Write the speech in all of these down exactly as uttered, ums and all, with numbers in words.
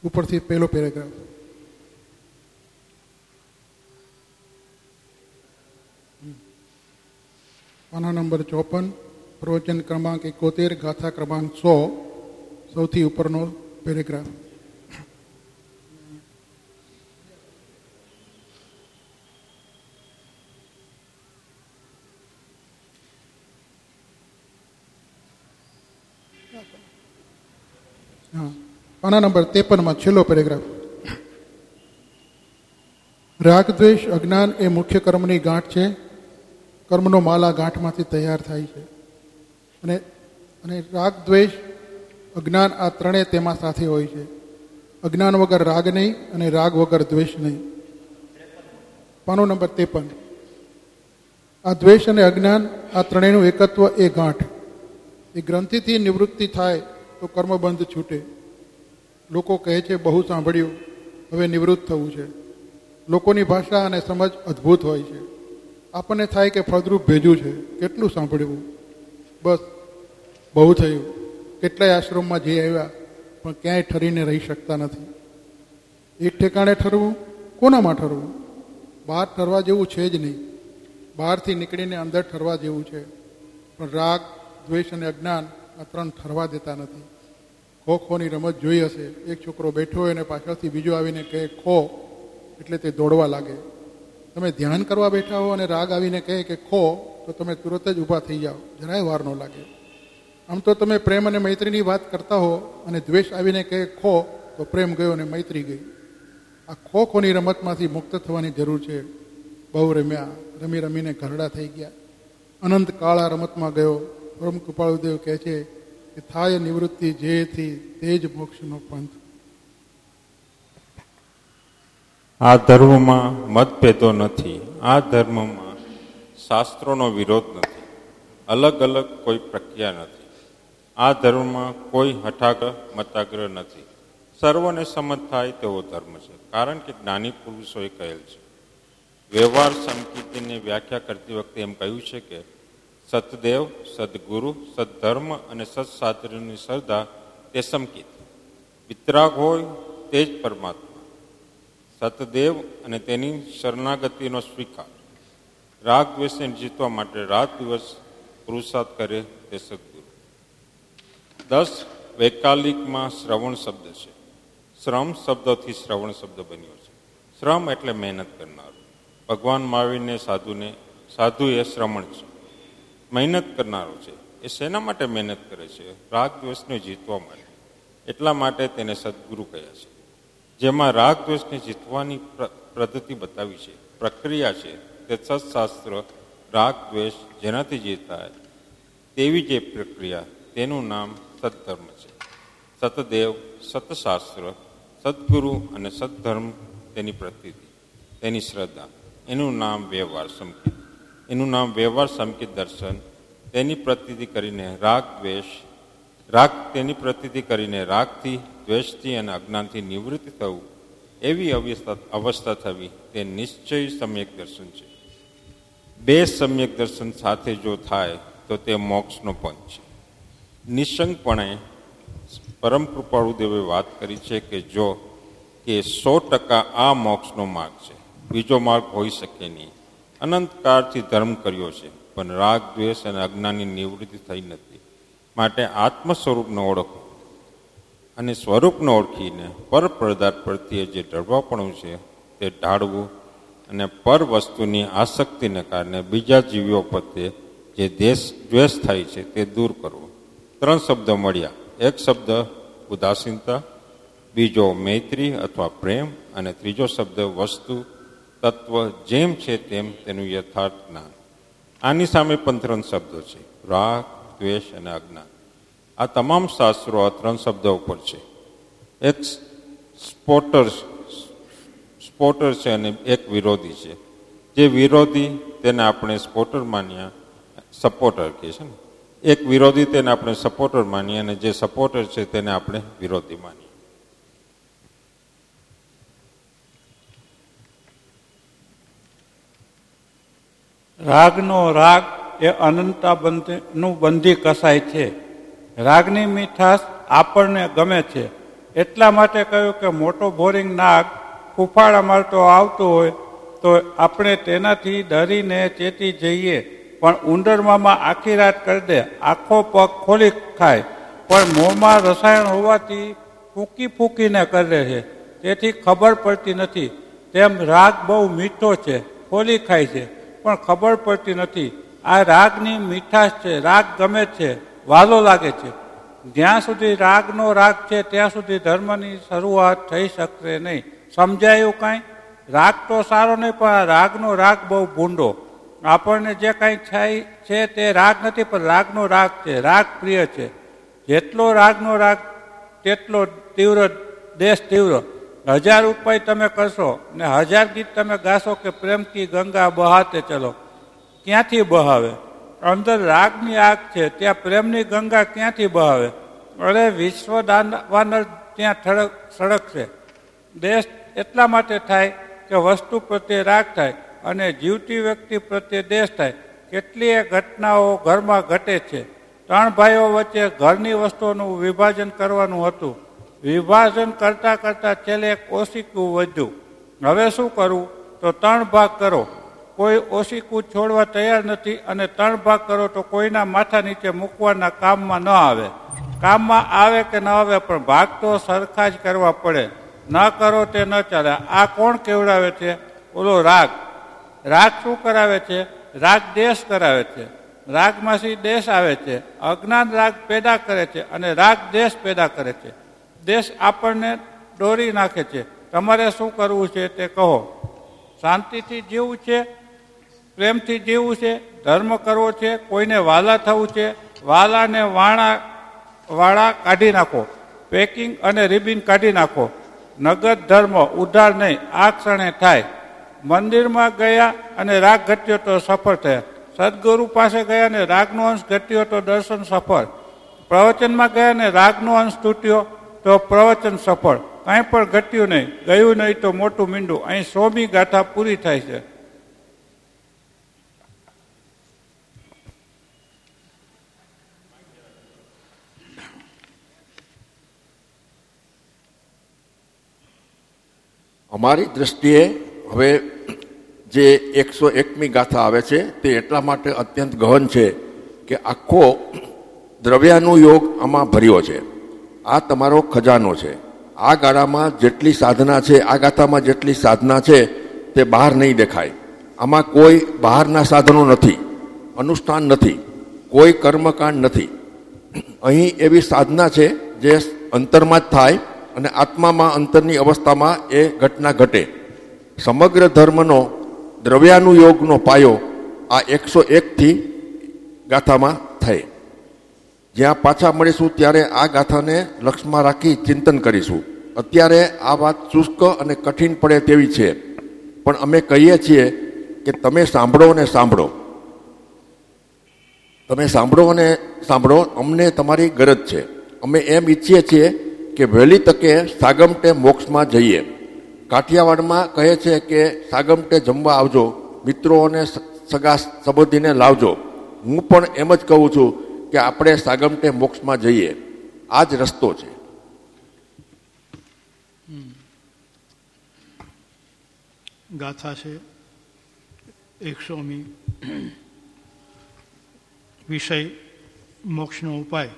ઉપરથી પહેલો પેરેગ્રાફ. પાના નંબર ચોપન, પ્રવચન ક્રમાંક એકોતેર, ગાથા ક્રમાંક સો, સૌથી ઉપરનો પેરેગ્રાફ. હા, પાના નંબર ત્રેપનમાં છેલ્લો પેરેગ્રાફ. રાગ દ્વેષ અજ્ઞાન એ મુખ્ય કર્મની ગાંઠ છે. કર્મનો માલ આ ગાંઠમાંથી તૈયાર થાય છે. અને અને રાગ દ્વેષ અજ્ઞાન આ ત્રણેય તેમાં સાથે હોય છે. અજ્ઞાન વગર રાગ નહીં અને રાગ વગર દ્વેષ નહીં. પાનો નંબર ત્રેપન. આ દ્વેષ અને અજ્ઞાન આ ત્રણેયનું એકત્વ એ ગાંઠ. એ ગ્રંથિથી નિવૃત્તિ થાય તો કર્મબંધ છૂટે. લોકો કહે છે બહુ સાંભળ્યું, હવે નિવૃત્ત થવું છે. લોકોની ભાષા અને સમજ અદ્ભુત હોય છે. આપણને થાય કે ફળદ્રુપ ભેજું છે, કેટલું સાંભળ્યું, બસ બહુ થયું. કેટલાય આશ્રમમાં જઈ આવ્યા પણ ક્યાંય ઠરીને રહી શકતા નથી. એક ઠેકાણે ઠરવું, કોનામાં ઠરવું? બહાર ઠરવા જેવું છે જ નહીં. બહારથી નીકળીને અંદર ઠરવા જેવું છે. પણ રાગ, દ્વેષ અને અજ્ઞાન આ ત્રણ ઠરવા દેતા નથી. ખો ખોની રમત જોઈ હશે. એક છોકરો બેઠો હોય અને પાછળથી બીજો આવીને કહે ખો, એટલે તે દોડવા લાગે. તમે ધ્યાન કરવા બેઠા હો અને રાગ આવીને કહે કે ખો, તો તમે તુરત જ ઊભા થઈ જાઓ, જરાય વાર ન લાગે. આમ તો તમે પ્રેમ અને મૈત્રીની વાત કરતા હો અને દ્વેષ આવીને કહે ખો, તો પ્રેમ ગયો અને મૈત્રી ગઈ. આ ખો ખોની રમતમાંથી મુક્ત થવાની જરૂર છે. બહુ રમ્યા, રમી રમીને ઘરડા થઈ ગયા. અનંત કાળ આ રમતમાં ગયો. પરમ કૃપાળુદેવ કહે છે કે થાય નિવૃત્તિ જેથી તે જ મોક્ષનો પંથ. આ ધર્મમાં મતભેદો નથી. આ ધર્મમાં શાસ્ત્રોનો વિરોધ નથી. અલગ અલગ કોઈ પ્રક્રિયા નથી. આ ધર્મમાં કોઈ હઠાગ્રહ મતાગ્રહ નથી. સર્વને સંમત થાય તેવો ધર્મ છે. કારણ કે જ્ઞાની પુરુષોએ કહેલ છે. વ્યવહાર સંકીર્તિને વ્યાખ્યા કરતી વખતે એમ કહ્યું છે કે સતદેવ, સદગુરુ, સદધર્મ અને સત્શાસ્ત્રની શ્રદ્ધા તે સંકિત. વિતરાગ હોય તે જ પરમાત્મા. સતદેવ અને તેની શરણાગતિનો સ્વીકાર. રાગ દ્વેષને જીતવા માટે રાત દિવસ પુરુષાર્થ કરે તે સદગુરુ. દસ, વૈકાલિકમાં શ્રવણ શબ્દ છે. શ્રમ શબ્દથી શ્રવણ શબ્દ બન્યો છે. શ્રમ એટલે મહેનત કરનારો. ભગવાન મહાવીરને સાધુને સાધુ એ શ્રમણ છે, મહેનત કરનારો છે. એ શેના માટે મહેનત કરે છે? રાગ દ્વેષને જીતવા માટે. એટલા માટે તેને સદગુરુ કહ્યા છે. જેમાં રાગ દ્વેષને જીતવાની પદ્ધતિ બતાવી છે, પ્રક્રિયા છે, તે સત્શાસ્ત્ર. રાગ દ્વેષ જેનાથી જીતાય તેવી જે પ્રક્રિયા, તેનું નામ સદ્ધર્મ છે. સતદેવ, સતશાસ્ત્ર, સદગુરુ અને સદ્ધર્મ તેની પ્રતિતિ, તેની શ્રદ્ધા. એનું નામ વ્યવહાર સંકેત. એનું નામ વ્યવહાર સંકેત દર્શન. તેની પ્રતિતિ કરીને રાગ દ્વેષ રાગ તેની પ્રતિતિ કરીને રાગથી, દ્વેષથી અને અજ્ઞાનથી નિવૃત્ત થવું, એવી અવસ્થા અવસ્થા થવી, તે નિશ્ચય સમ્યક દર્શન છે. બે સમ્યક દર્શન સાથે જો થાય તો તે મોક્ષનો પંથ છે. નિશંકપણે પરમ કૃપાળુદેવે વાત કરી છે કે જો કે સો ટકા આ મોક્ષનો માર્ગ છે, બીજો માર્ગ હોઈ શકે નહીં. અનંતકાળથી ધર્મ કર્યો છે, પણ રાગ દ્વેષ અને અજ્ઞાનની નિવૃત્તિ થઈ નથી. માટે આત્મ સ્વરૂપને ઓળખો અને સ્વરૂપને ઓળખીને પર પદાર્થ પ્રત્યે જે ઢળવાપણું છે તે ઢાળવું અને પર વસ્તુની આસક્તિને કારણે બીજા જીવીઓ પ્રત્યે જે દેશ દ્વેષ થાય છે તે દૂર કરવો. ત્રણ શબ્દ મળ્યા. એક શબ્દ ઉદાસીનતા, બીજો મૈત્રી અથવા પ્રેમ અને ત્રીજો શબ્દ વસ્તુ તત્વ જેમ છે તેમ તેનું યથાર્થ જ્ઞાન. આની સામે પણ ત્રણ શબ્દો છે, રાગ, દ્વેષ અને અજ્ઞાન. આ તમામ શાસ્ત્રો આ ત્રણ શબ્દો ઉપર છે. એક સ્પોટર સ્પોટર છે અને એક વિરોધી છે. જે વિરોધી તેને આપણે સ્પોટર માન્યા, સપોર્ટર કહે છે ને. એક વિરોધી તેને આપણે સપોર્ટર માનીએ અને જે સપોર્ટર છે તેને આપણે વિરોધી માનીએ. રાગનો રાગ એ અનંતા બંધનું બંધી કસાય છે. રાગની મીઠાશ આપણને ગમે છે એટલા માટે કહ્યું કે મોટો બોરિંગ નાગ ફૂફાડા મારતો આવતો હોય તો આપણે તેનાથી ડરીને ચેતી જઈએ, પણ ઉંદરમામાં આખી રાત કરી દે, આખો પગ ખોલી ખાય, પણ મોંમાં રસાયણ હોવાથી ફૂંકી ફૂંકીને કરે છે, તેથી ખબર પડતી નથી. તેમ રાગ બહુ મીઠો છે, ખોલી ખાય છે, પણ ખબર પડતી નથી. આ રાગની મીઠાશ છે, રાગ ગમે છે, વાલો લાગે છે. જ્યાં સુધી રાગનો રાગ છે ત્યાં સુધી ધર્મની શરૂઆત થઈ શકશે નહીં. સમજાયું કાંઈ? રાગ તો સારો નહીં, પણ આ રાગનો રાગ બહુ ભૂંડો. આપણને જે કાંઈ થાય છે તે રાગ નથી, પણ રાગનો રાગ છે, રાગ પ્રિય છે. જેટલો રાગનો રાગ તેટલો તીવ્ર દેશ તીવ્ર. હજાર ઉપાય તમે કરશો ને હજાર ગીત તમે ગાશો કે પ્રેમ કી ગંગા બહાતે ચલો, ક્યાંથી બહાવે? અંદર રાગની આગ છે, ત્યાં પ્રેમની ગંગા ક્યાંથી બહાવે? અરે વિશ્વ દાનવાનર ત્યાં ઠડક સળગશે. દેશ એટલા માટે થાય કે વસ્તુ પ્રત્યે રાગ થાય અને જીવતી વ્યક્તિ પ્રત્યે દેશ થાય. કેટલીય ઘટનાઓ ઘરમાં ઘટે છે. ત્રણ ભાઈઓ વચ્ચે ઘરની વસ્તુઓનું વિભાજન કરવાનું હતું. વિભાજન કરતાં કરતાં છેલ્લે એક ઓશીકું વધ્યું. હવે શું કરવું? તો ત્રણ ભાગ કરો. કોઈ ઓશીકું છોડવા તૈયાર નથી અને ત્રણ ભાગ કરો તો કોઈના માથા નીચે મૂકવાના કામમાં ન આવે. કામમાં આવે કે ન આવે, પણ ભાગ તો સરખા જ કરવા પડે. ન કરો તે ન ચાલે. આ કોણ કેવડાવે છે? ઓલો રાગ. રાગ શું કરાવે છે? રાગ દેશ કરાવે છે. રાગમાંથી દેશ આવે છે. અજ્ઞાન રાગ પેદા કરે છે અને રાગ દેશ પેદા કરે છે. દેશ આપણને દોરી નાખે છે. તમારે શું કરવું છે તે કહો. શાંતિથી જીવવું છે, પ્રેમથી જીવવું છે, ધર્મ કરવો છે, કોઈને વાલા થવું છે. વાલાને વાણા વાળા કાઢી નાખો, પેકિંગ અને રિબિન કાઢી નાખો. નગદ ધર્મ ઉધાર નહીં, આ ક્ષણે થાય. મંદિરમાં ગયા અને રાગ ઘટ્યો તો સફળ થયા. સદગુરુ પાસે ગયા ને રાગનો અંશ ઘટ્યો તો દર્શન સફળ. પ્રવચનમાં ગયા ને રાગનો અંશ તૂટ્યો તો પ્રવચન સફળ. કાંઈ પણ ઘટ્યું નહીં, ગયું નહીં તો મોટું મીંડું. અહીં સોમી ગાથા પૂરી થાય છે. અમારી દ્રષ્ટિએ હવે જે એકસો એકમી ગાથા આવે છે તે એટલા માટે અત્યંત ગહન છે કે આખો દ્રવ્યાનું યોગ આમાં ભર્યો છે. આ તમારો ખજાનો છે. આ ગાળામાં જેટલી સાધના છે, આ ગાથામાં જેટલી સાધના છે તે બહાર નહીં દેખાય. આમાં કોઈ બહારના સાધનો નથી, અનુષ્ઠાન નથી, કોઈ કર્મકાંડ નથી. અહીં એવી સાધના છે જે અંતરમાં જ થાય અને આત્મામાં અંતરની અવસ્થામાં એ ઘટના ઘટે. સમગ્ર ધર્મનો દ્રવ્યાનુયોગનો પાયો આ એકસો એકથી ગાથામાં થાય. જ્યાં પાછા મળીશું ત્યારે આ ગાથાને લક્ષમાં રાખી ચિંતન કરીશું. અત્યારે આ વાત શુષ્ક અને કઠિન પડે તેવી છે, પણ અમે કહીએ છીએ કે તમે સાંભળો અને સાંભળો. તમે સાંભળો અને સાંભળો. અમને તમારી ગરજ છે. અમે એમ ઈચ્છીએ છીએ કે વહેલી તકે સાગમટે મોક્ષમાં જઈએ. કાઠિયાવાડમાં કહે છે કે સાગમટે જમવા આવજો, મિત્રો અને સગા સંબંધીને લાવજો. હું પણ એમ જ કહું છું કે આપણે સાગમટે મોક્ષમાં જઈએ. આ જ રસ્તો છે. ગાથા છે એકસોમી. વિષય મોક્ષનો ઉપાય.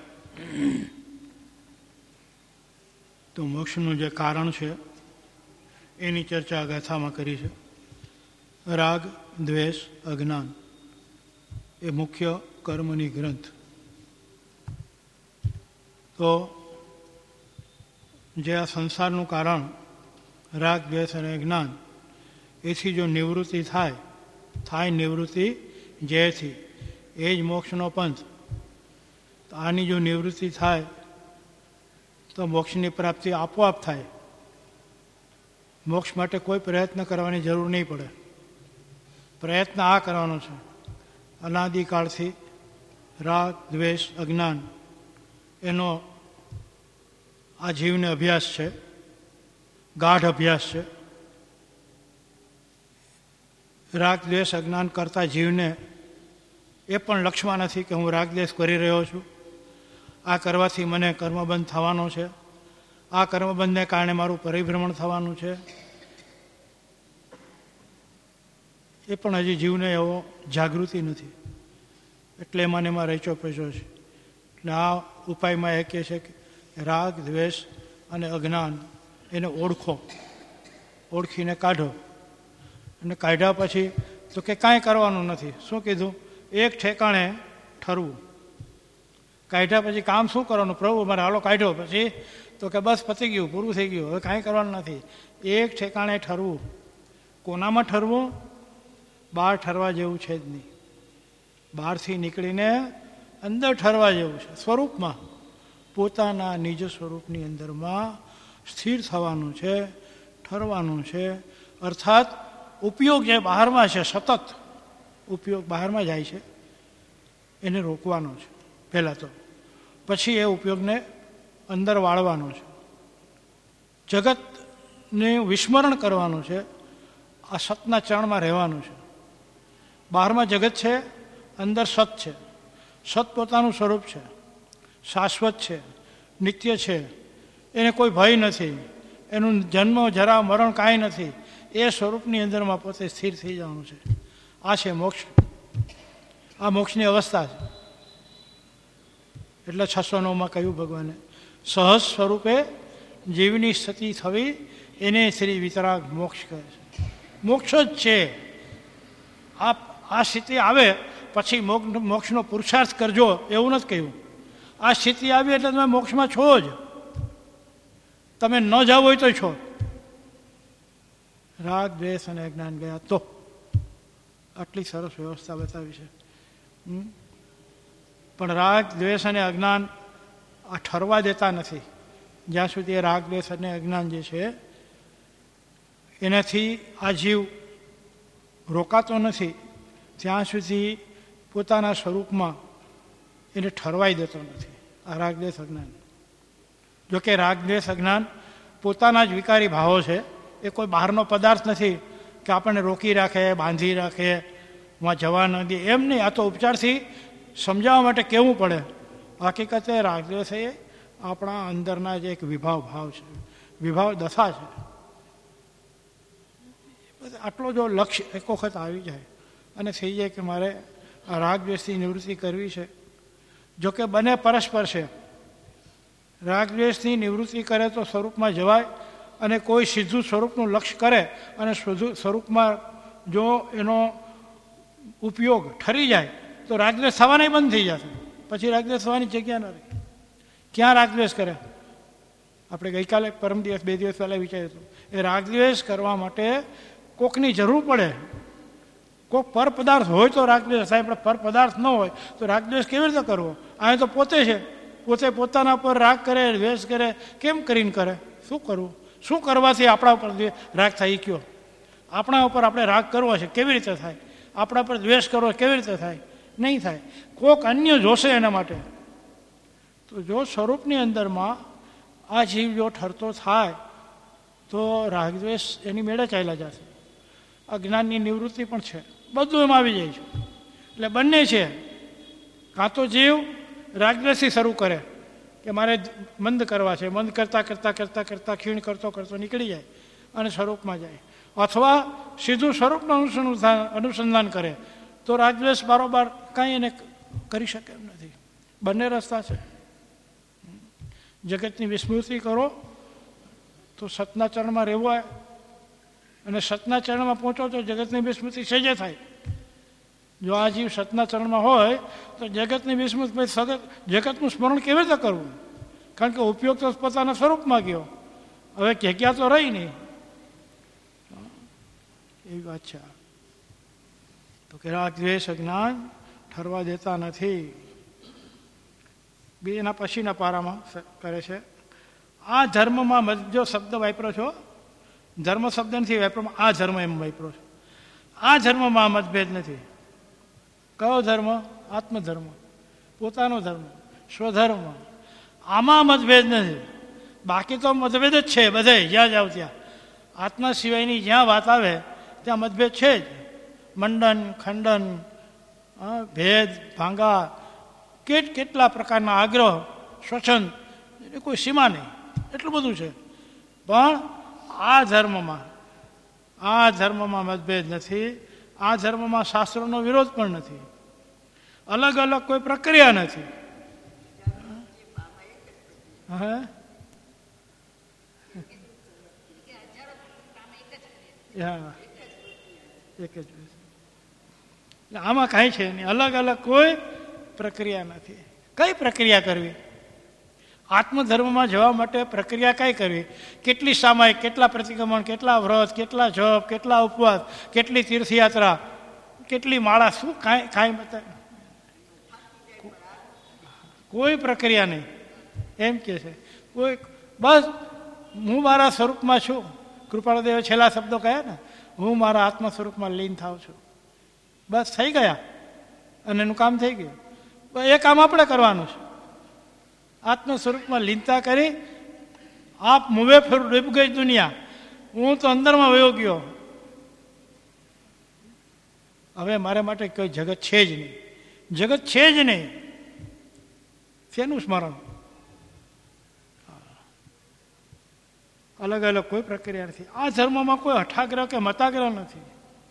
તો મોક્ષનું જે કારણ છે એની ચર્ચા ગાથામાં કરી છે. રાગ, દ્વેષ, અજ્ઞાન એ મુખ્ય કર્મની ગ્રંથ. તો જે આ સંસારનું કારણ રાગ, દ્વેષ અને જ્ઞાન, એથી જો નિવૃત્તિ થાય થાય નિવૃત્તિ જેથી એ જ મોક્ષનો પંથ. તો આની જો નિવૃત્તિ થાય તો મોક્ષની પ્રાપ્તિ આપોઆપ થાય. મોક્ષ માટે કોઈ પ્રયત્ન કરવાની જરૂર નહીં પડે. પ્રયત્ન આ કરવાનો છે, અનાદિકાળથી રાગ, દ્વેષ, અજ્ઞાન એનો આ જીવને અભ્યાસ છે, ગાઢ અભ્યાસ છે. રાગ, દ્વેષ, અજ્ઞાન કરતા જીવને એ પણ લક્ષમાં નથી કે હું રાગ, દ્વેષ કરી રહ્યો છું, આ કરવાથી મને કર્મબંધ થવાનો છે, આ કર્મબંધને કારણે મારું પરિભ્રમણ થવાનું છે, એ પણ હજી જીવને એવો જાગૃતિ નથી, એટલે એમાં એમાં રેચો પેચો છે. એટલે આ ઉપાયમાં એ કહે છે કે રાગ, દ્વેષ અને અજ્ઞાન એને ઓળખો, ઓળખીને કાઢો. અને કાઢ્યા પછી તો કે કાંઈ કરવાનું નથી. શું કીધું? એક ઠેકાણે ઠરવું. કાઢ્યા પછી કામ શું કરવાનું? પ્રભુ મારે હાલો કાઢ્યો, પછી તો કે બસ પતી ગયું, પૂરું થઈ ગયું, હવે કાંઈ કરવાનું નથી. એક ઠેકાણે ઠરવું. કોનામાં ઠરવું? બહાર ઠરવા જેવું છે જ નહીં. બહારથી નીકળીને અંદર ઠરવા જેવું છે. સ્વરૂપમાં, પોતાના નિજ સ્વરૂપની અંદરમાં સ્થિર થવાનું છે, ઠરવાનું છે. અર્થાત ઉપયોગ જે બહારમાં છે, સતત ઉપયોગ બહારમાં જાય છે, એને રોકવાનો છે પહેલાં તો. પછી એ ઉપયોગને અંદર વાળવાનો છે. જગતને વિસ્મરણ કરવાનું છે. આ સતના ચરણમાં રહેવાનું છે. બહારમાં જગત છે, અંદર સત છે. સત પોતાનું સ્વરૂપ છે, શાશ્વત છે, નિત્ય છે, એને કોઈ ભય નથી, એનું જન્મ જરા મરણ કાંઈ નથી. એ સ્વરૂપની અંદરમાં પોતે સ્થિર થઈ જવાનું છે. આ છે મોક્ષ. આ મોક્ષની અવસ્થા છે. એટલે છસો નવમાં કહ્યું ભગવાને, સહજ સ્વરૂપે જીવની સ્થિતિ થવી એને શ્રી વિતરાગ મોક્ષ કહે છે. મોક્ષ જ છે. આ આ સ્થિતિ આવે પછી મોક્ષનો પુરુષાર્થ કરજો એવું નથી કહ્યું. આ સ્થિતિ આવી એટલે તમે મોક્ષમાં છો જ. તમે ન જાવ હોય તો છો. રાગ, દ્વેષ અને અજ્ઞાન ગયા તો આટલી સરસ વ્યવસ્થા બતાવી છે. પણ રાગ, દ્વેષ અને અજ્ઞાન આ ઠરવા દેતા નથી. જ્યાં સુધી રાગ, દ્વેષ અને અજ્ઞાન જે છે એનાથી આ જીવ રોકાતો નથી, ત્યાં સુધી પોતાના સ્વરૂપમાં એને ઠરવાઈ દેતો નથી. આ રાગ, દ્વેષ, અજ્ઞાન. જોકે રાગ, દ્વેષ, અજ્ઞાન પોતાના જ વિકારી ભાવો છે. એ કોઈ બહારનો પદાર્થ નથી કે આપણને રોકી રાખે, બાંધી રાખે, વहाँ જવા ન દે, એમ નહીં. આ તો ઉપચારથી સમજાવવા માટે કહેવું પડે. હકીકતે રાગ, દ્વેષ એ આપણા અંદરના જે એક વિભાવ ભાવ છે, વિભાવ દશા છે. આટલો જો લક્ષ્ય એક વખત આવી જાય અને થઈ જાય કે મારે આ રાગ, દ્વેષથી નિવૃત્તિ કરવી છે. જોકે બંને પરસ્પર છે. રાગ, દ્વેષથી નિવૃત્તિ કરે તો સ્વરૂપમાં જવાય, અને કોઈ સીધું સ્વરૂપનું લક્ષ્ય કરે અને સ્વરૂપમાં જો એનો ઉપયોગ ઠરી જાય તો રાગદ્વેષ થવાના બંધ થઈ જશે. પછી રાગદ્વેષ થવાની જગ્યા ન રહે. ક્યાં રાગદ્વેષ કરે? આપણે ગઈકાલે પરમ દિવસ બે દિવસ પહેલાં વિચાર્યું હતું. એ રાગદ્વેષ કરવા માટે કોકની જરૂર પડે. કોક પર પદાર્થ હોય તો રાગદ્વેષ થાય, પણ પર પદાર્થ ન હોય તો રાગદ્વેષ કેવી રીતે કરવો? આ તો પોતે છે. પોતે પોતાના પર રાગ કરે, દ્વેષ કરે. કેમ કરીને કરે? શું કરવું? શું કરવાથી આપણા ઉપર રાગ થાય? કયો આપણા ઉપર આપણે રાગ કરવો છે, કેવી રીતે થાય? આપણા પર દ્વેષ કરવો કેવી રીતે થાય? નહીં થાય. કોક અન્ય જોશે એના માટે. તો જો સ્વરૂપની અંદરમાં આ જીવ જો ઠરતો થાય તો રાગદ્વેષ એની મેળે ચાલ્યા જશે. અજ્ઞાનની નિવૃત્તિ પણ છે. બધું એમાં આવી જાય છે. એટલે બંને છે. કાં તો જીવ રાગદ્વેષથી શરૂ કરે કે મારે મંદ કરવા છે, મંદ કરતાં કરતાં કરતાં કરતાં ખીણ કરતો કરતો નીકળી જાય અને સ્વરૂપમાં જાય. અથવા સીધું સ્વરૂપનું અનુસંધાન અનુસંધાન કરે તો રાગદ્વેષ બારોબાર કાંઈ એને કરી શકે એમ નથી. બંને રસ્તા છે. જગતની વિસ્મૃતિ કરો તો સતના ચરણમાં રહેવાય, અને સતના ચરણમાં પહોંચો તો જગતની વિસ્મૃતિ સહેજે થાય. જો આ જીવ સતના ચરણમાં હોય તો જગતની વિસ્મૃતિ સતત જગતનું સ્મરણ કેવી રીતે કરવું? કારણ કે ઉપયોગ તો પોતાના સ્વરૂપમાં ગયો, હવે જગ્યા તો રહી નહીં. એવી વાત છે. તો કે રાગ, દ્વેષ, અજ્ઞાન ઠરવા દેતા નથી. બે એના પછીના પારામાં કરે છે. આ ધર્મમાં જો શબ્દ વાપરો છો, ધર્મ શબ્દ નથી વાપરો, આ ધર્મ એમ વાપરો છો. આ ધર્મમાં મતભેદ નથી. કયો ધર્મ? આત્મધર્મ, પોતાનો ધર્મ, સ્વધર્મ. આમાં મતભેદ નથી. બાકી તો મતભેદ જ છે બધે, જ્યાં જાવ ત્યાં. આત્મા સિવાયની જ્યાં વાત આવે ત્યાં મતભેદ છે જ. મંડન, ખંડન, ભેદ, ભાંગા, કેટ કેટલા પ્રકારના આગ્રહ, સ્વચ્છંદ, એની કોઈ સીમા નહીં. એટલું બધું છે. પણ આ ધર્મમાં આ ધર્મમાં મતભેદ નથી. આ ધર્મમાં શાસ્ત્રોનો વિરોધ પણ નથી. અલગ અલગ કોઈ પ્રક્રિયા નથી. હા એક જ એટલે આમાં કાંઈ છે નહીં. અલગ અલગ કોઈ પ્રક્રિયા નથી. કઈ પ્રક્રિયા કરવી? આત્મધર્મમાં જવા માટે પ્રક્રિયા કઈ કરવી? કેટલી સામાયિક, કેટલા પ્રતિક્રમણ, કેટલા વ્રત, કેટલા જપ, કેટલા ઉપવાસ, કેટલી તીર્થયાત્રા, કેટલી માળા, શું કાંઈ કાંઈ બતા કોઈ પ્રક્રિયા નહીં. એમ કે છે કોઈ બસ હું મારા સ્વરૂપમાં છું. કૃપાળુદેવે છેલ્લા શબ્દો કહ્યા ને, હું મારા આત્મ સ્વરૂપમાં લીન થાઉં છું. બસ થઈ ગયા અને એનું કામ થઈ ગયું. એ કામ આપણે કરવાનું છે. આત્મ સ્વરૂપમાં લીનતા કરી આપ મુવે ફેર ડૂબ ગઈ દુનિયા, હું તો અંદરમાં વયો ગયો. હવે મારા માટે કોઈ જગત છે જ નહીં. જગત છે જ નહીં. શેનું સ્મરણ? અલગ અલગ કોઈ પ્રક્રિયા નથી. આ ધર્મમાં કોઈ હઠાગ્રહ કે મતાગ્રહ નથી.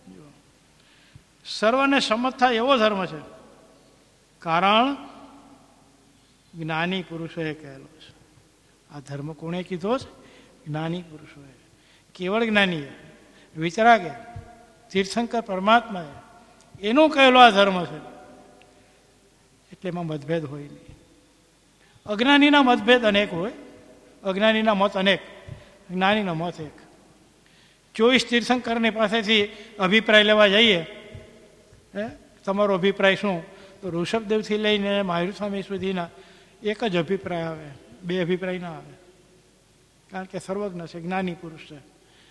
સર્વને સંમત થાય એવો ધર્મ છે. કારણ જ્ઞાની પુરુષોએ કહેલો છે. આ ધર્મ કોણે કીધો છે? જ્ઞાની પુરુષોએ. કેવળ જ્ઞાનીએ, વિતરાગે, તીર્થંકર પરમાત્માએ એનો કહેલો આ ધર્મ છે. એટલે એમાં મતભેદ હોય નહીં. અજ્ઞાનીના મતભેદ અનેક હોય. અજ્ઞાનીના મત અનેક, જ્ઞાનીનો મત એક. ચોવીસ તીર્થંકરની પાસેથી અભિપ્રાય લેવા જઈએ, હે તમારો અભિપ્રાય શું? તો ઋષભદેવથી લઈને મહાવીર સ્વામી સુધીના એક જ અભિપ્રાય આવે, બે અભિપ્રાય ના આવે. કારણ કે સર્વજ્ઞ છે, જ્ઞાની પુરુષ છે.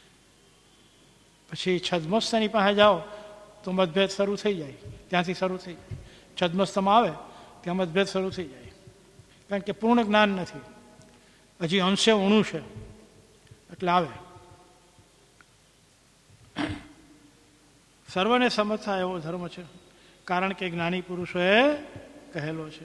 પછી છદ્મસ્તની પાસે જાઓ તો મતભેદ શરૂ થઈ જાય. ત્યાંથી શરૂ થઈ જાય. છદ્મસ્તમાં આવે ત્યાં મતભેદ શરૂ થઈ જાય. કારણ કે પૂર્ણ જ્ઞાન નથી, હજી અંશે ઊણું છે, એટલે આવે. સર્વને સમજ થાય એવો ધર્મ છે. કારણ કે જ્ઞાની પુરુષોએ કહેલો છે.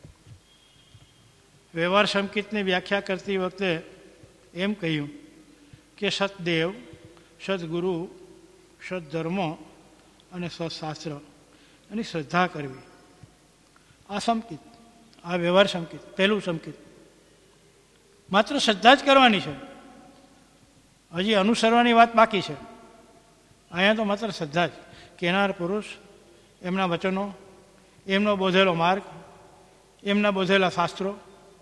વ્યવહાર સંકિતની વ્યાખ્યા કરતી વખતે એમ કહ્યું કે સતદેવ, સદગુરુ, સદધર્મ અને સત્શાસ્ત્ર એની શ્રદ્ધા કરવી. આ સંકિત, આ વ્યવહાર સંકિત, પહેલું સંકિત. માત્ર શ્રદ્ધા જ કરવાની છે. હજી અનુસરવાની વાત બાકી છે. અહીંયા તો માત્ર શ્રદ્ધા જ. કેનાર પુરુષ, એમના વચનો, એમનો બોધેલો માર્ગ, એમના બોધેલા શાસ્ત્રો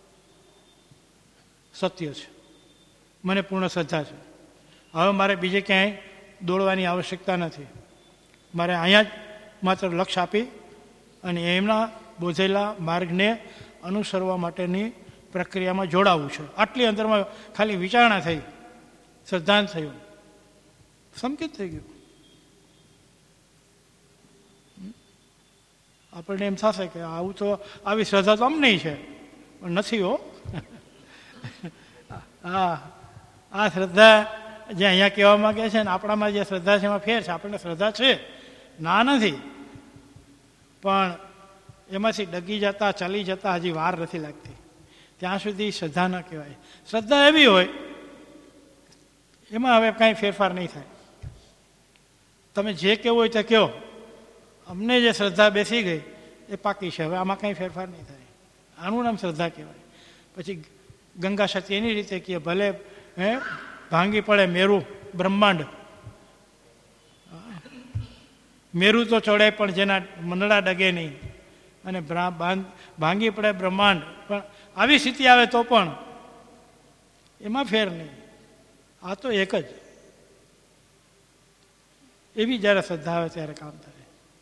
સત્ય છે. મને પૂર્ણ શ્રદ્ધા છે. હવે મારે બીજે ક્યાંય દોડવાની આવશ્યકતા નથી. મારે અહીંયા જ માત્ર લક્ષ્ય આપી અને એમના બોધેલા માર્ગને અનુસરવા માટેની પ્રક્રિયામાં જોડાવવું છે. આટલી અંદરમાં ખાલી વિચારણા થઈ, શ્રદ્ધાંત થયું, સંકેત થઈ ગયું. આપણને એમ થશે કે આવું તો, આવી શ્રદ્ધા તો અમને છે, પણ નથી હો. હા, આ શ્રદ્ધા જે અહીંયા કહેવા માંગે છે ને આપણામાં જે શ્રદ્ધા છે એમાં ફેર છે. આપણને શ્રદ્ધા છે, ના નથી, પણ એમાંથી ડગી જતા, ચાલી જતા હજી વાર નથી લાગતી. ત્યાં સુધી શ્રદ્ધા ન કહેવાય. શ્રદ્ધા એવી હોય એમાં હવે કાંઈ ફેરફાર નહીં થાય. તમે જે કહેવું હોય તે કહો, અમને જે શ્રદ્ધા બેસી ગઈ એ પાકી છે, હવે આમાં કાંઈ ફેરફાર નહીં થાય. આનું નામ શ્રદ્ધા કહેવાય. પછી ગંગા સતી એની રીતે કહે, ભલે હે ભાંગી પડે મેરુ બ્રહ્માંડ, મેરુ તો ચડે પણ જેના મંડળા ડગે નહીં, અને ભાંગી પડે બ્રહ્માંડ, પણ આવી સ્થિતિ આવે તો પણ એમાં ફેર નહીં. આ તો એક જ. એવી જ્યારે શ્રદ્ધા આવે ત્યારે કામ થાય.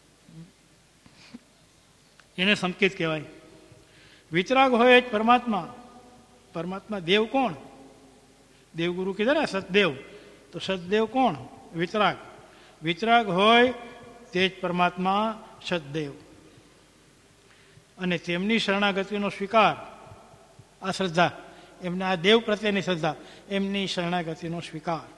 એને સંકેત કહેવાય. વિતરાગ હોય જ પરમાત્મા. પરમાત્મા દેવ કોણ? દેવગુરુ કીધા ને સતદેવ, તો સતદેવ કોણ? વિતરાગ. વિતરાગ હોય તે જ પરમાત્મા સતદેવ. અને તેમની શરણાગતિનો સ્વીકાર, આ શ્રદ્ધા, એમને આ દેવ પ્રત્યેની શ્રદ્ધા, એમની શરણાગતિનો સ્વીકાર.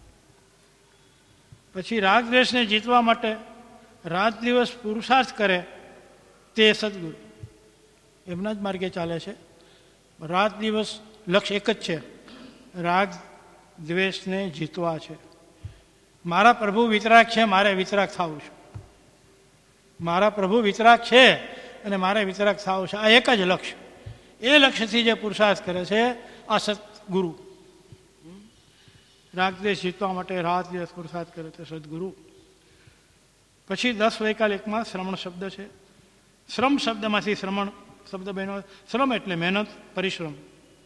પછી રાગ દ્વેષને જીતવા માટે રાત દિવસ પુરુષાર્થ કરે તે સદગુરુ. એમના જ માર્ગે ચાલે છે. રાત દિવસ લક્ષ્ય એક જ છે, રાગ દ્વેષને જીતવા છે. મારા પ્રભુ વિતરાગ છે, મારે વિતરાગ થવું છે. મારા પ્રભુ વિતરાગ છે અને મારે વિતરાગ થવું છે. આ એક જ લક્ષ્ય. એ લક્ષ્યથી જે પુરુષાર્થ કરે છે આ સદગુરુ. રાગ દ્વેષ જીતવા માટે રાત દિવસ પુરુષાર્થ કરે છે સદગુરુ. પછી દસ વૈકાલિકમાં શ્રમણ શબ્દ છે. શ્રમ શબ્દમાંથી શ્રમણ શબ્દ બન્યો. શ્રમ એટલે મહેનત, પરિશ્રમ.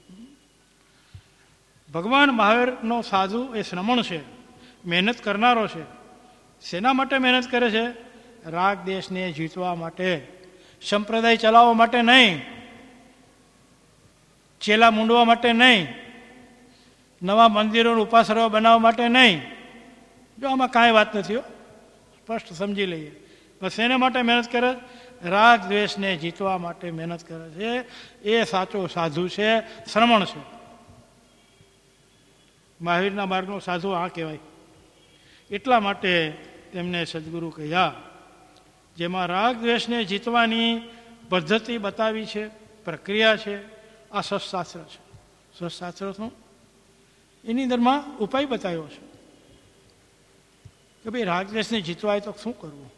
ભગવાન મહાવીરનો સાધુ એ શ્રમણ છે, મહેનત કરનારો છે. શેના માટે મહેનત કરે છે? રાગ દેશને જીતવા માટે, સંપ્રદાય ચલાવવા માટે નહીં, ચેલા મૂંડવા માટે નહીં, નવા મંદિરો ઉપાસરો બનાવવા માટે નહીં. જો આમાં કાંઈ વાત નથી, સ્પષ્ટ સમજી લઈએ. બસ એના માટે મહેનત કરે, રાગ દ્વેષને જીતવા માટે મહેનત કરે છે. એ સાચો સાધુ છે, શ્રમણ છે. મહાવીરના માર્ગનો સાધુ આ કહેવાય. એટલા માટે તેમને સદગુરુ કહ્યા. જેમાં રાગ દ્વેષને જીતવાની પદ્ધતિ બતાવી છે, પ્રક્રિયા છે, આ સત્શાસ્ત્ર છે. સત્શાસ્ત્ર શું? એની અંદરમાં ઉપાય બતાવ્યો છે કે ભાઈ રાગ દ્વેષને જીતવા હોય તો શું કરવું.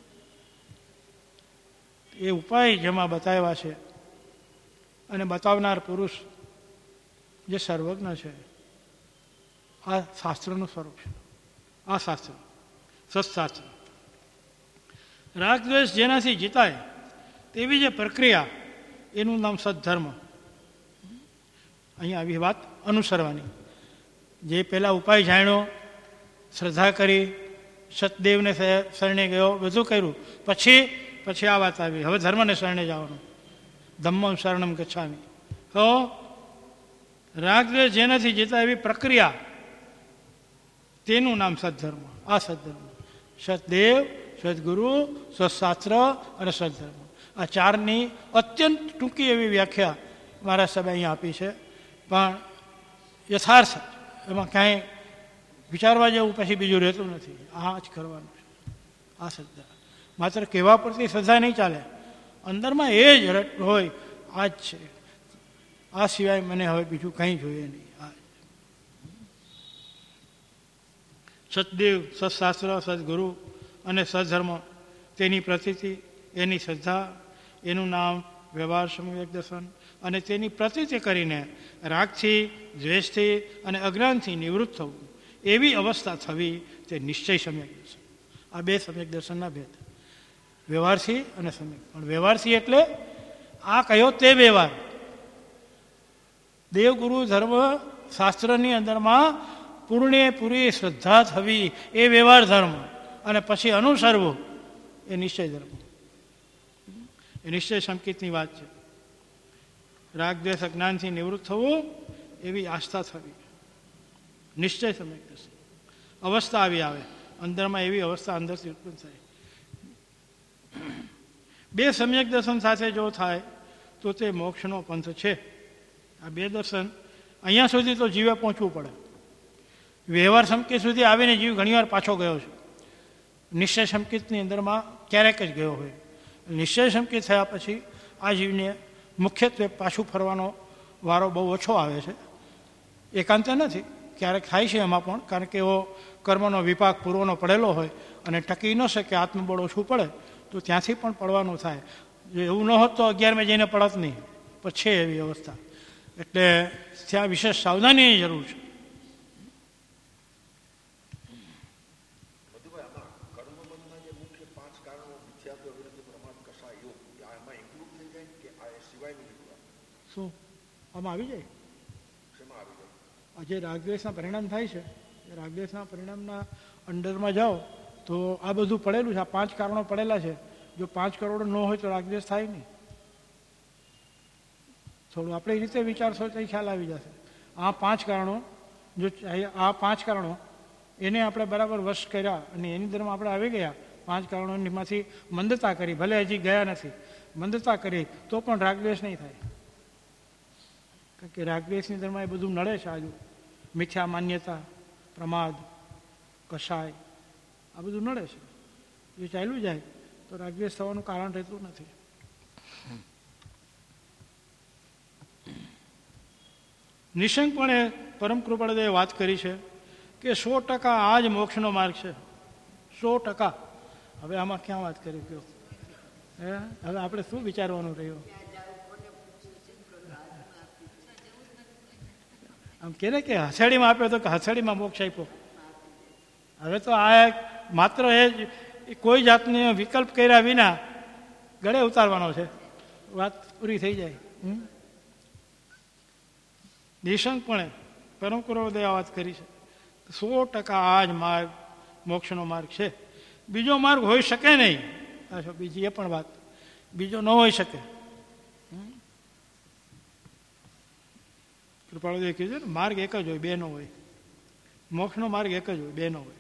એ ઉપાય જેમાં બતાવ્યા છે અને બતાવનાર પુરુષ જે સર્વજ્ઞ છે, આ શાસ્ત્રનું સ્વરૂપ છે. આ શાસ્ત્ર સત્શાસ્ત્ર. રાગ દ્વેષ જેનાથી જીતાય તેવી જે પ્રક્રિયા, એનું નામ સદ્ધર્મ. અહીંયા આવી વાત અનુસરવાની. જે પહેલાં ઉપાય જાણ્યો, શ્રદ્ધા કરી, સતદેવને શરણે ગયો, બધું કર્યું, પછી પછી આ વાત આવી, હવે ધર્મને શરણે જવાનું. ધમ્મમ શરણમ ગચ્છામિ. તો રાગદ્વેષ જેનાથી જીતા એવી પ્રક્રિયા, તેનું નામ સદ્ધર્મ. આ સદ્ધર્મ સતદેવ, સદગુરુ, સત્શાસ્ત્ર અને સદ્ધર્મ. આ ચારની અત્યંત ટૂંકી એવી વ્યાખ્યા મારા સાહેબે અહીંયા આપી છે. પણ યથાર્થ એમાં કાંઈ વિચારવા જેવું પછી બીજું રહેતું નથી. આ જ કરવાનું છે. આ શ્રદ્ધા માત્ર કહેવા પડતી શ્રદ્ધા નહીં ચાલે, અંદરમાં એ જ હોય, આ જ છે, આ સિવાય મને હવે બીજું કંઈ જોઈએ નહીં. આ સતદેવ, સત્શાસ્ત્ર, સદગુરુ અને સદ્ધર્મ, તેની પ્રતીતિ, એની શ્રદ્ધા, એનું નામ વ્યવહાર સમ્યક દર્શન. અને તેની પ્રતીતિ કરીને રાગથી, દ્વેષથી અને અજ્ઞાનથી નિવૃત્ત થવું, એવી અવસ્થા થવી, તે નિશ્ચય સમ્યક દર્શન. આ બે સમ્યક દર્શનના ભેદ, વ્યવહારથી અને સમ્યક. પણ વ્યવહારથી એટલે આ કયો તે વ્યવહાર. દેવગુરુ ધર્મ શાસ્ત્રની અંદરમાં પૂર્ણેપૂરી શ્રદ્ધા થવી, એ વ્યવહાર ધર્મ. અને પછી અનુસરવું, એ નિશ્ચય ધર્મ. એ નિશ્ચય સંકિતની વાત છે. રાગ દ્વેષ અજ્ઞાનથી નિવૃત્ત થવું, એવી આસ્થા થવી, નિશ્ચય સમ્યક દર્શન. અવસ્થા આવી આવે અંદરમાં, એવી અવસ્થા અંદરથી ઉત્પન્ન થાય. બે સમ્યક દર્શન સાથે જો થાય તો તે મોક્ષનો પંથ છે. આ બે દર્શન અહીંયા સુધી તો જીવે પહોંચવું પડે. વ્યવહાર સંકેત સુધી આવીને જીવ ઘણીવાર પાછો ગયો છે. નિશ્ચય સંકેતની અંદરમાં ક્યારેક જ ગયો હોય. નિશ્ચય સંકેત થયા પછી આ જીવને મુખ્યત્વે પાછું ફરવાનો વારો બહુ ઓછો આવે છે. એકાંત નથી, ક્યારેક થાય છે એમાં પણ, કારણ કે એવો કર્મનો વિપાક પૂર્વનો પડેલો હોય અને ટકી ન શકે, આત્મબળ ઓછું પડે તો ત્યાંથી પણ પડવાનું થાય. જો એવું ન હોત તો અગિયારમાં જઈને પડત નહીં, પણ છે એવી અવસ્થા. એટલે ત્યાં વિશેષ સાવધાનીની જરૂર છે. શું આમાં આવી જાય? આ જે રાગદ્વેષના પરિણામ થાય છે, એ રાગદ્વેષના પરિણામના અંડરમાં જાઓ તો આ બધું પડેલું છે. આ પાંચ કારણો પડેલા છે. જો પાંચ કરોડ ન હોય તો રાગદ્વેષ થાય નહીં. થોડું આપણે એ રીતે વિચારશો તો ખ્યાલ આવી જશે. આ પાંચ કારણો, જો આ પાંચ કારણો એને આપણે બરાબર વશ કર્યા અને એની અંદરમાં આપણે આવી ગયા, પાંચ કારણોમાંથી મંદતા કરી, ભલે હજી ગયા નથી, મંદતા કરી તો પણ રાગદ્વેષ નહીં થાય. કારણ કે રાગદ્વેષની અંદરમાં એ બધું નડે છે. આજુ મિથ્યા માન્યતા, પ્રમાદ, કષાય, આ બધું નડે છે. એ ચાલ્યું જાય તો રાગદ્વેષ થવાનું કારણ રહેતું નથી. નિશંકપણે પરમ કૃપાળુદેવે વાત કરી છે કે સો ટકા આ જ મોક્ષનો માર્ગ છે. સો ટકા. હવે આમાં ક્યાં વાત કરી ગયો? હે હવે આપણે શું વિચારવાનું રહ્યું? આમ કે ને કે હથેળીમાં આપ્યો તો કે હથેળીમાં મોક્ષ આપ્યો. હવે તો આ માત્ર એ કોઈ જાતનો વિકલ્પ કર્યા વિના ગળે ઉતારવાનો છે. વાત પૂરી થઈ જાય. નિશંકપણે પરમ કૃપાળુદેવે વાત કરી છે. સો ટકા આ જ માર્ગ મોક્ષનો માર્ગ છે. બીજો માર્ગ હોઈ શકે નહીં. બીજી એ પણ વાત, બીજો ન હોઈ શકે. કૃપાળુદેવે કીધું ને માર્ગ એક જ હોય, બે નો હોય. મોક્ષનો માર્ગ એક જ હોય, બે નો હોય.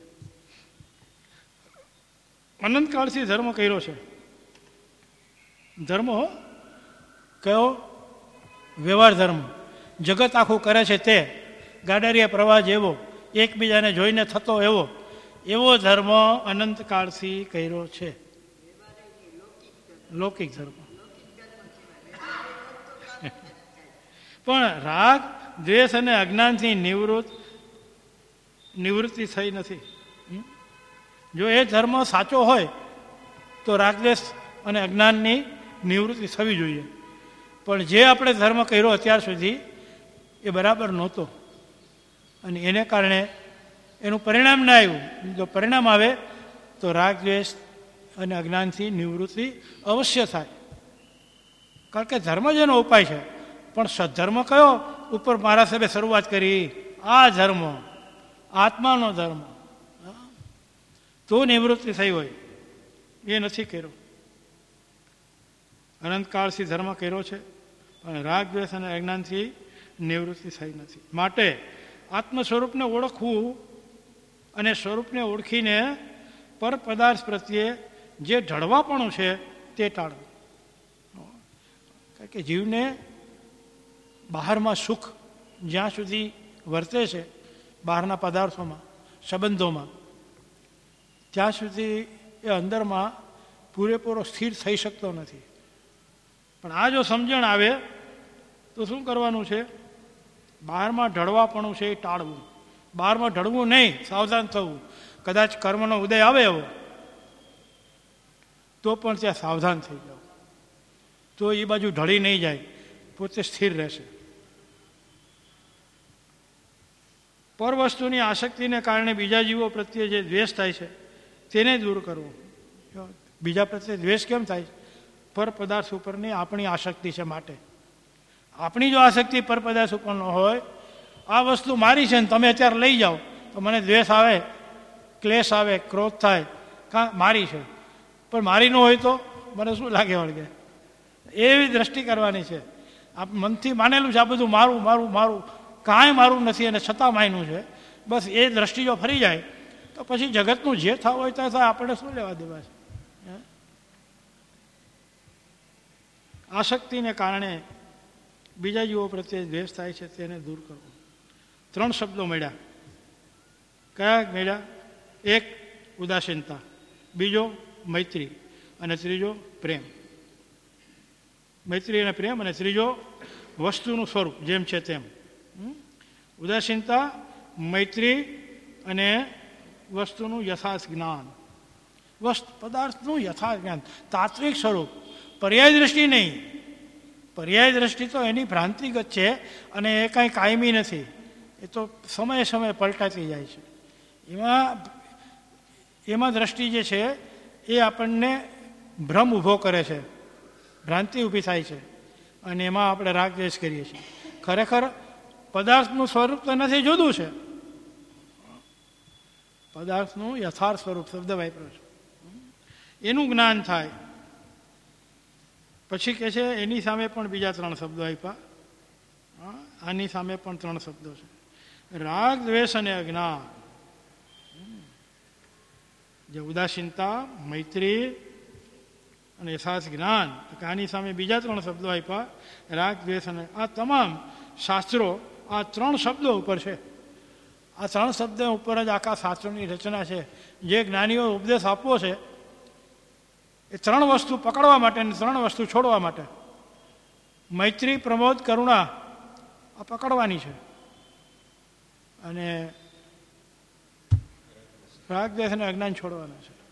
અનંતકાળથી ધર્મ કર્યો છે. ધર્મ કયો? વ્યવહાર ધર્મ. જગત આખું કરે છે તે ગાડરિયા પ્રવાહ જેવો, એકબીજાને જોઈને થતો એવો એવો ધર્મ અનંતકાળથી કર્યો છે. લૌકિક ધર્મ. પણ રાગ દ્વેષ અને અજ્ઞાનથી નિવૃત્ત નિવૃત્તિ થઈ નથી. જો એ ધર્મ સાચો હોય તો રાગદ્વેષ અને અજ્ઞાનની નિવૃત્તિ થવી જોઈએ. પણ જે આપણે ધર્મ કર્યો અત્યાર સુધી એ બરાબર નહોતો, અને એને કારણે એનું પરિણામ ના આવ્યું. જો પરિણામ આવે તો રાગદ્વેષ અને અજ્ઞાનથી નિવૃત્તિ અવશ્ય થાય. કારણ કે ધર્મ જ એનો ઉપાય છે. પણ સદ્ધર્મ કયો? ઉપર મારા સાહેબે શરૂઆત કરી, આ ધર્મ આત્માનો ધર્મ તો નિવૃત્તિ થઈ હોય, એ નથી કર્યો. અનંતકાળથી ધર્મ કર્યો છે પણ રાગ દ્વેષ અને અજ્ઞાનથી નિવૃત્તિ થઈ નથી. માટે આત્મ સ્વરૂપને ઓળખવું અને સ્વરૂપને ઓળખીને પર પદાર્થ પ્રત્યે જે ઢળવાપણું છે તે ટાળવું. કારણ કે જીવને બહારમાં સુખ જ્યાં સુધી વર્તે છે, બહારના પદાર્થોમાં, સંબંધોમાં, ત્યાં સુધી એ અંદરમાં પૂરેપૂરો સ્થિર થઈ શકતો નથી. પણ આ જો સમજણ આવે તો શું કરવાનું છે? બહારમાં ઢળવાપણું છે એ ટાળવું. બહારમાં ઢળવું નહીં, સાવધાન થવું. કદાચ કર્મનો ઉદય આવે એવો તો પણ ત્યાં સાવધાન થઈ જાવ, તો એ બાજુ ઢળી નહીં જાય, પોતે સ્થિર રહેશે. પર વસ્તુની આસક્તિને કારણે બીજા જીવો પ્રત્યે જે દ્વેષ થાય છે તેને દૂર કરવો. બીજા પ્રત્યે દ્વેષ કેમ થાય? પર પદાર્થ ઉપરની આપણી આસક્તિ છે. માટે આપણી જો આસક્તિ પર પદાર્થ ઉપર ન હોય, આ વસ્તુ મારી છે ને તમે અત્યારે લઈ જાઓ તો મને દ્વેષ આવે, ક્લેશ આવે, ક્રોધ થાય, કાં મારી છે. પણ મારી ન હોય તો મને શું લાગે વળગે? એવી દ્રષ્ટિ કરવાની છે. આ મનથી માનેલું છે આ બધું મારું મારું મારું, કાંઈ મારું નથી અને છતાં માયનું છે. બસ એ દ્રષ્ટિ જો ફરી જાય તો પછી જગતનું જે થવું હોય તો થાય, આપણે શું લેવા દેવા છે? આસક્તિને કારણે બીજા જીવો પ્રત્યે દ્વેષ થાય છે તેને દૂર કરવો. ત્રણ શબ્દો મળ્યા. કયા મળ્યા? એક ઉદાસીનતા, બીજો મૈત્રી અને ત્રીજો પ્રેમ. મૈત્રી અને પ્રેમ, અને ત્રીજો વસ્તુનું સ્વરૂપ જેમ છે તેમ. ઉદાસીનતા, મૈત્રી અને વસ્તુનું યથાર્થ જ્ઞાન. વસ્તુ પદાર્થનું યથાર્થ જ્ઞાન, તાત્વિક સ્વરૂપ, પર્યાય દ્રષ્ટિ નહીં. પર્યાય દ્રષ્ટિ તો એની ભ્રાંતિગત છે અને એ કાંઈ કાયમી નથી. એ તો સમયે સમયે પલટાતી જાય છે. એમાં એમાં દ્રષ્ટિ જે છે એ આપણને ભ્રમ ઊભો કરે છે, ભ્રાંતિ ઊભી થાય છે, અને એમાં આપણે રાગ દ્વેષ કરીએ છીએ. ખરેખર પદાર્થનું સ્વરૂપ તો નથી, જુદું છે. પદાર્થનું યથાર્થ સ્વરૂપ શબ્દ વાપર્યો છે, એનું જ્ઞાન થાય. પછી કે છે એની સામે પણ બીજા ત્રણ શબ્દો આપ્યા. આની સામે પણ ત્રણ શબ્દો છે. રાગ દ્વેષ અને અજ્ઞાન. જે ઉદાસીનતા, મૈત્રી અને યથાર્થ જ્ઞાન, આની સામે બીજા ત્રણ શબ્દો આપ્યા. રાગ દ્વેષ અને આ તમામ શાસ્ત્રો આ ત્રણ શબ્દો ઉપર છે. આ ત્રણ શબ્દો ઉપર જ આખા શાસ્ત્રોની રચના છે. જે જ્ઞાનીઓ ઉપદેશ આપવો છે એ ત્રણ વસ્તુ પકડવા માટે અને ત્રણ વસ્તુ છોડવા માટે. મૈત્રી, પ્રમોદ, કરુણા, આ પકડવાની છે. અને રાગ દ્વેષ અને અજ્ઞાન છોડવાના છે.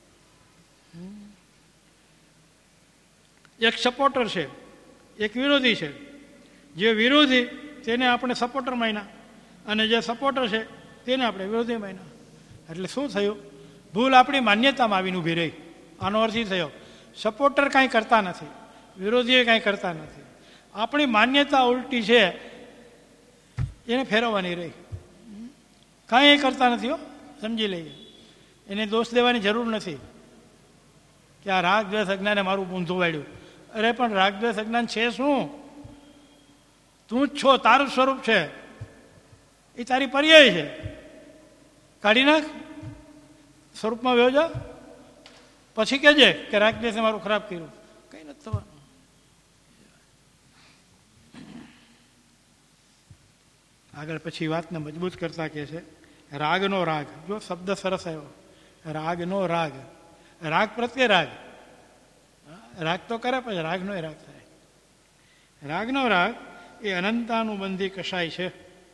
એક સપોર્ટર છે, એક વિરોધી છે. જે વિરોધી તેને આપણે સપોર્ટર માન્યા અને જે સપોર્ટર છે તેને આપણે વિરોધી માન્યા. એટલે શું થયું? ભૂલ આપણી માન્યતામાં આવીને ઊભી રહી. આનો અર્થ એ થયો સપોર્ટર કાંઈ કરતા નથી, વિરોધીએ કાંઈ કરતા નથી. આપણી માન્યતા ઉલટી છે એને ફેરવવાની રહી. કાંઈ એ કરતા નથી. હો, સમજી લઈએ. એને દોષ દેવાની જરૂર નથી કે આ રાગ દ્વેષ અજ્ઞાને મારું ઊંધું વાળ્યું. અરે પણ રાગ દ્વેષ અજ્ઞાન છે શું? તું જ છો, તારું સ્વરૂપ છે, એ તારી પર્યાય છે. કાઢી નાખ, સ્વરૂપમાં વયો જા, પછી કહેજે કે રાગ દ્વેષે મારું ખરાબ કર્યું. કંઈ નથી થવાનું. આગળ પછી વાતને મજબૂત કરતા કહે છે રાગનો રાગ. જો શબ્દ સરસ આવ્યો, રાગનો રાગ. રાગ પ્રત્યે રાગ. રાગ તો કરે પછી રાગનો રાગ થાય. રાગનો રાગ એ અનંતાનુબંધી કશાય છે.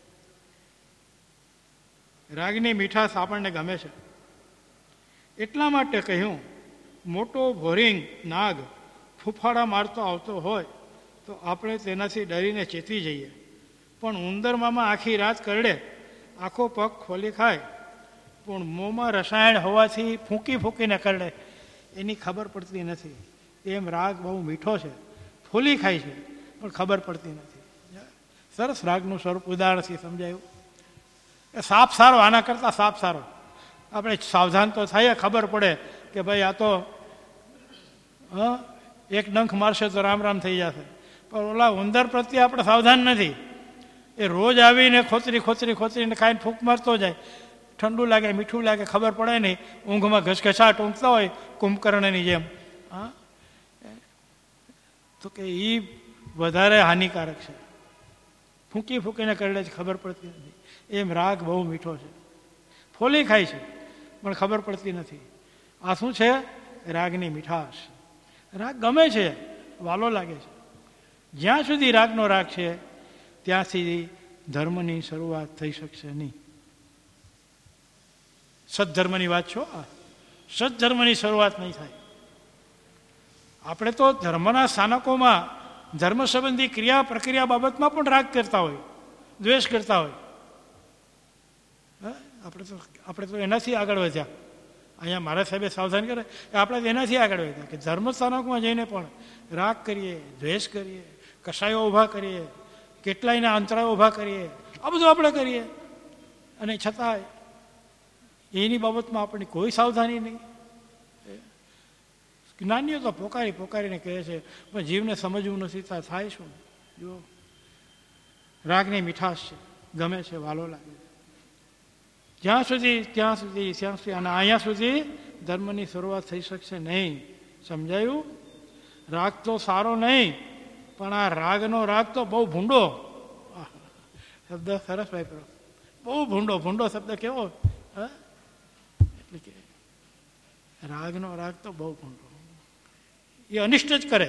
રાગની મીઠાશ આપણને ગમે છે. એટલા માટે કહ્યું, મોટો ભોરિંગ નાગ ફૂફાડા મારતો આવતો હોય તો આપણે તેનાથી ડરીને ચેતી જઈએ, પણ ઉંદર મામા આખી રાત કરડે, આખો પગ ખોલી ખાય, પણ મોંમાં રસાયણ હોવાથી ફૂંકી ફૂંકીને કરડે, એની ખબર પડતી નથી. એમ રાગ બહુ મીઠો છે, ફૂલી ખાય છે, પણ ખબર પડતી નથી. સરસ રાગનું સ્વરૂપ ઉદાહરણથી સમજાયું. એ સાપ સારો, આના કરતાં સાપ સારો. આપણે સાવધાન તો થાય, ખબર પડે કે ભાઈ આ તો હા એક ડંખ મારશે તો રામ રામ થઈ જશે. પણ ઓલા ઉંદર પ્રત્યે આપણે સાવધાન નથી. એ રોજ આવીને ખોતરી ખોતરી ખોતરીને ખાઈને ફૂંક મારતો જાય. ઠંડુ લાગે, મીઠું લાગે, ખબર પડે નહીં. ઊંઘમાં ઘસઘસાટ ઊંઘતા હોય કુંભકર્ણની જેમ. હા, તો કે એ વધારે હાનિકારક છે. ફૂંકી ફૂંકીને કરડે છે, ખબર પડતી નથી. એમ રાગ બહુ મીઠો છે, ફોલી ખાય છે, પણ ખબર પડતી નથી. આ શું છે? રાગની મીઠાશ. રાગ ગમે છે, વાલો લાગે છે. જ્યાં સુધી રાગનો રાગ છે ત્યાં સુધી ધર્મની શરૂઆત થઈ શકશે નહીં. સદધર્મની વાત છો. આ સદધર્મની શરૂઆત નહીં થાય. આપણે તો ધર્મના સ્થાનકોમાં ધર્મ સંબંધી ક્રિયા પ્રક્રિયા બાબતમાં પણ રાગ કરતા હોય, દ્વેષ કરતા હોય. આપણે તો આપણે તો એનાથી આગળ વધ્યા. અહીંયા મારા સાહેબે સાવધાન કરે કે આપણે તો એનાથી આગળ વધ્યા કે ધર્મ સ્થાનકોમાં જઈને પણ રાગ કરીએ, દ્વેષ કરીએ, કસાયો ઊભા કરીએ, કેટલાયના અંતરાયો ઊભા કરીએ, આ બધું આપણે કરીએ. અને છતાં એની બાબતમાં આપણી કોઈ સાવધાની નહીં. જ્ઞાનીઓ તો પોકારી પોકારીને કહે છે, પણ જીવને સમજવું નથી. થાય શું? જો રાગની મીઠાશ છે, ગમે છે, વાલો લાગે છે. જ્યાં સુધી ત્યાં સુધી ત્યાં સુધી અને અહીંયા સુધી ધર્મની શરૂઆત થઈ શકશે નહીં. સમજાયું? રાગ તો સારો નહીં, પણ આ રાગનો રાગ તો બહુ ભૂંડો. શબ્દ સરસ વાપરો, બહુ ભૂંડો. ભૂંડો શબ્દ કેવો? હા, એટલે કે રાગનો રાગ તો બહુ ભૂંડો. એ અનિષ્ટ જ કરે.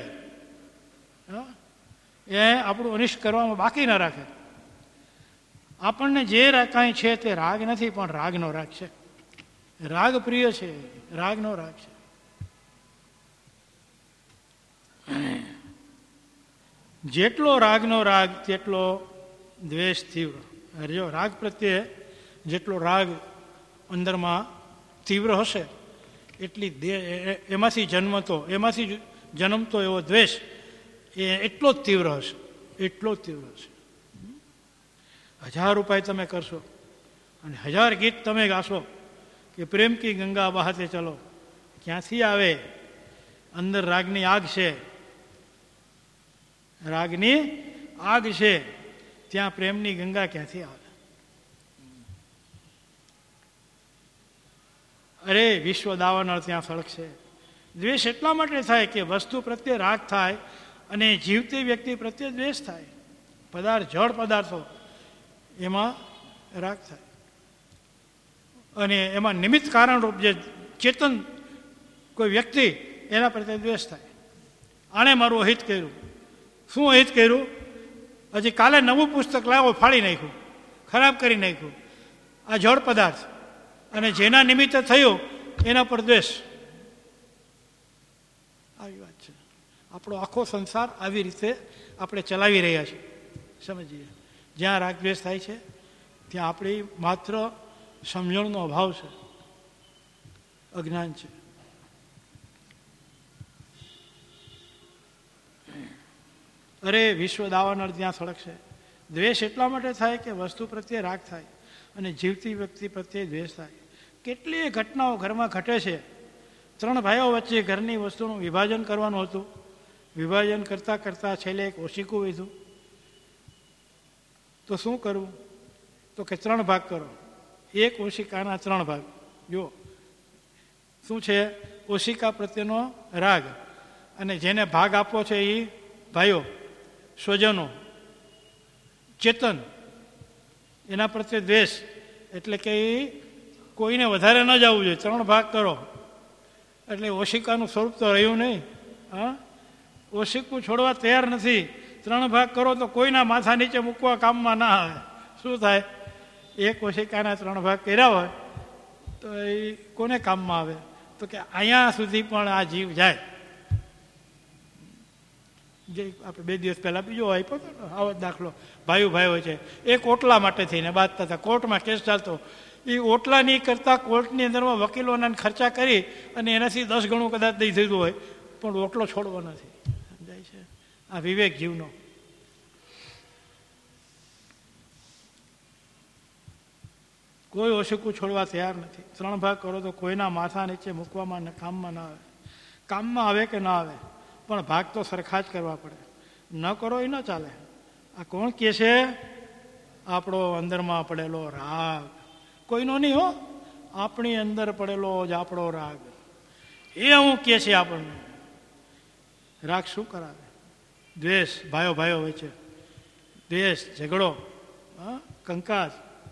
એ આપણું અનિષ્ટ કરવામાં બાકી ના રાખે. આપણને જે કાંઈ છે તે રાગ નથી, પણ રાગનો રાગ છે. રાગ પ્રિય છે, રાગનો રાગ છે. જેટલો રાગનો રાગ તેટલો દ્વેષ તીવ્ર. જો રાગ પ્રત્યે જેટલો રાગ અંદરમાં તીવ્ર હશે એટલી એમાંથી જન્મતો એમાંથી જન્મતો એવો દ્વેષ એ એટલો જ તીવ્ર હશે, એટલો જ તીવ્ર હશે. હજાર ઉપાય તમે કરશો અને હજાર ગીત તમે ગાશો કે પ્રેમ કી ગંગા બહાતે ચલો, ક્યાંથી આવે? અંદર રાગની આગ છે, રાગની આગ છે, ત્યાં પ્રેમની ગંગા ક્યાંથી આવે? અરે વિશ્વ દાવાનળ ત્યાં સળગશે. દ્વેષ એટલા માટે થાય કે વસ્તુ પ્રત્યે રાગ થાય અને જીવતી વ્યક્તિ પ્રત્યે દ્વેષ થાય. પદાર્થ, જળ પદાર્થો એમાં રાગ થાય અને એમાં નિમિત્ત કારણરૂપ જે ચેતન કોઈ વ્યક્તિ એના પ્રત્યે દ્વેષ થાય. આણે મારું અહિત કર્યું. શું અહિત કર્યું? હજી કાલે નવું પુસ્તક લાવો, ફાડી નાખ્યું, ખરાબ કરી નાખ્યું. આ જળ પદાર્થ અને જેના નિમિત્તે થયું એના પર દ્વેષ. આવી વાત છે. આપણો આખો સંસાર આવી રીતે આપણે ચલાવી રહ્યા છીએ. સમજીએ, જ્યાં રાગ દ્વેષ થાય છે ત્યાં આપણી માત્ર સમજણનો અભાવ છે, અજ્ઞાન છે. અરે વિશ્વ દાવાનળ ત્યાં સળગશે. દ્વેષ એટલા માટે થાય કે વસ્તુ પ્રત્યે રાગ થાય અને જીવતી વ્યક્તિ પ્રત્યે દ્વેષ થાય. કેટલીય ઘટનાઓ ઘરમાં ઘટે છે. ત્રણ ભાઈઓ વચ્ચે ઘરની વસ્તુનું વિભાજન કરવાનું હતું. વિભાજન કરતાં કરતાં છેલ્લે એક ઓશીકું લીધું. તો શું કરવું? તો કે ત્રણ ભાગ કરો. એક ઓશિકાના ત્રણ ભાગ. જો શું છે? ઓશિકા પ્રત્યેનો રાગ, અને જેને ભાગ આપવો છે એ ભાઈઓ, સ્વજનો, ચેતન, એના પ્રત્યે દ્વેષ. એટલે કે એ કોઈને વધારે ન જવું જોઈએ. ત્રણ ભાગ કરો એટલે ઓશિકાનું સ્વરૂપ તો રહ્યું નહીં. હા, ઓશિકું છોડવા તૈયાર નથી. ત્રણ ભાગ કરો તો કોઈના માથા નીચે મૂકવા કામમાં ના આવે. શું થાય? એક ઓશિકાના ત્રણ ભાગ કર્યા હોય તો એ કોને કામમાં આવે? તો કે અહીંયા સુધી પણ આ જીવ જાય. જે આપણે બે દિવસ પહેલા બીજો આપ્યો હતો ને આવો દાખલો, ભાઈઓ ભાઈઓ છે, એક ઓટલા માટે થઈને બાંધતા હતા. કોર્ટમાં કેસ ચાલતો. એ ઓટલા નહીં કરતા કોર્ટની અંદરમાં વકીલોના ખર્ચા કરી અને એનાથી દસ ગણું કદાચ દઈ દીધું હોય, પણ ઓટલો છોડવો નથી. સમજાય છે? આ વિવેક જીવનો. કોઈ ઓશિકું છોડવા તૈયાર નથી. ત્રણ ભાગ કરો તો કોઈના માથા નીચે મૂકવામાં કામમાં ના આવે. કામમાં આવે કે ના આવે, પણ ભાગ તો સરખા જ કરવા પડે. ન કરો એ ન ચાલે. આ કોણ કહે છે? આપણો અંદરમાં પડેલો રાગ. કોઈનો નહીં હો, આપણી અંદર પડેલો જ આપણો રાગ. એ હું કહે છે આપણને. રાગ શું કરાવે? દ્વેષ, ભાઈઓ ભાઈઓ હોય છે, દ્વેષ, ઝઘડો, હા, કંકાસ.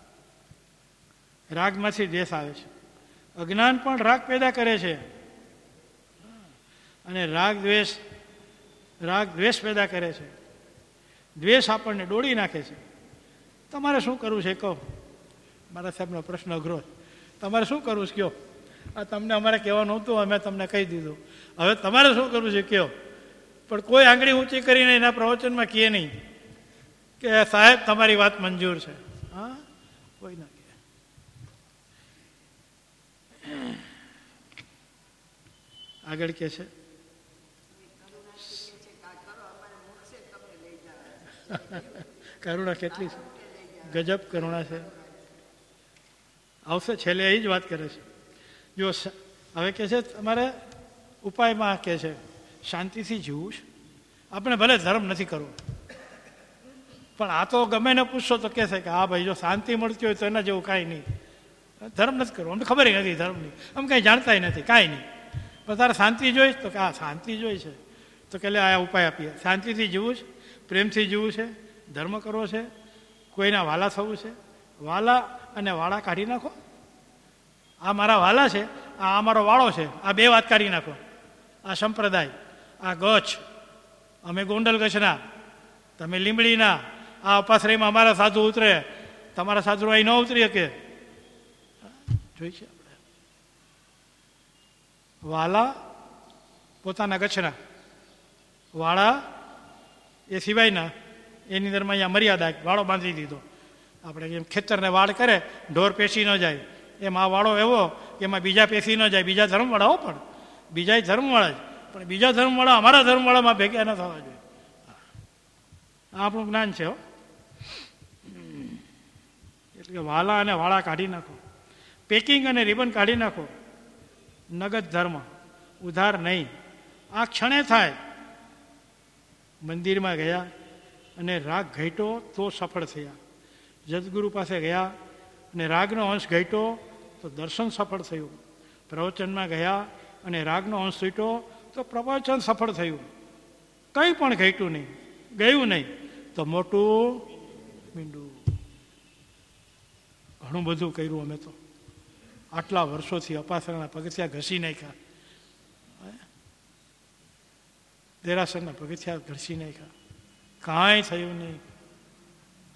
રાગમાંથી દ્વેષ આવે છે. અજ્ઞાન પણ રાગ પેદા કરે છે. અને રાગ દ્વેષ રાગ દ્વેષ પેદા કરે છે. દ્વેષ આપણને દોડી નાખે છે. તમારે શું કરવું છે કહો? મારા સાહેબનો પ્રશ્ન અઘરો. તમારે શું કરવું છે કહો? આ તમને અમારે કહેવાનું નહોતું, અમે તમને કહી દીધું. હવે તમારે શું કરવું છે કહો? પણ કોઈ આંગળી ઊંચી કરીને એના પ્રવચનમાં કહે નહીં કે સાહેબ તમારી વાત મંજૂર છે. હા, કોઈ ના કહે. આગળ કે છે કરુણા કેટલી છે, ગજબ કરુણા છે. આવશે છેલ્લે એ જ વાત કરે છે. જો હવે કે છે તમારે ઉપાયમાં કે છે શાંતિથી જીવવું છે. આપણે ભલે ધર્મ નથી કરવો, પણ આ તો ગમે ને પૂછશો તો કહે છે કે હા ભાઈ જો શાંતિ મળતી હોય તો એના જેવું કાંઈ નહીં. ધર્મ નથી કરવો, અમને ખબર નથી ધર્મની, અમે કાંઈ જાણતા નથી, કાંઈ નહીં. પણ તારે શાંતિ જોઈશ તો કે હા શાંતિ જોઈ છે. તો કે આ ઉપાય આપીએ. શાંતિથી જીવવું છે, પ્રેમથી જીવવું છે, ધર્મ કરવો છે, કોઈના વાલા થવું છે. વાલા અને વાળા કાઢી નાખો. આ મારા વાલા છે, આ અમારો વાળો છે, આ બે વાત કાઢી નાખો. આ સંપ્રદાય, આ ગચ્છ, અમે ગોંડલ ગચ્છના, તમે લીંબડીના. આ અપાશ્રયમાં અમારા સાધુ ઉતરે, તમારા સાધુ અહીં ન ઉતરી શકે. જોઈ છે આપણે. વાલા પોતાના ગચ્છના, વાળા એ સિવાયના. એની અંદરમાં અહીંયા મર્યાદા, વાળો બાંધી દીધો. આપણે જેમ ખેતરને વાડ કરે, ઢોર પેસી ન જાય, એમ આ વાળો એવો કે એમાં બીજા પેસી ન જાય. બીજા ધર્મવાળાઓ પણ, બીજા ધર્મવાળા જ, પણ બીજા ધર્મવાળા અમારા ધર્મવાળામાં ભેગા ન થવા જોઈએ. આ આપણું જ્ઞાન છે. હો, એટલે વાલા અને વાળા કાઢી નાખો. પેકિંગ અને રિબન કાઢી નાખો. નગદ ધર્મ, ઉધાર નહીં. આ ક્ષણે થાય. મંદિરમાં ગયા અને રાગ ઘટ્યો તો સફળ થયા. જદગુરુ પાસે ગયા અને રાગનો અંશ ઘટ્યો તો દર્શન સફળ થયું. પ્રવચનમાં ગયા અને રાગનો અંશ છૂટ્યો તો પ્રવચન સફળ થયું. કંઈ પણ ઘટ્યું નહીં, ગયું નહીં તો મોટું મીંડું. ઘણું બધું કર્યું અમે તો. આટલા વર્ષોથી અપાસરના પગથિયા ઘસી નાખ્યા, દેરાસરના પગથિયા ઘસી નાખ્યા, કાંઈ થયું નહીં.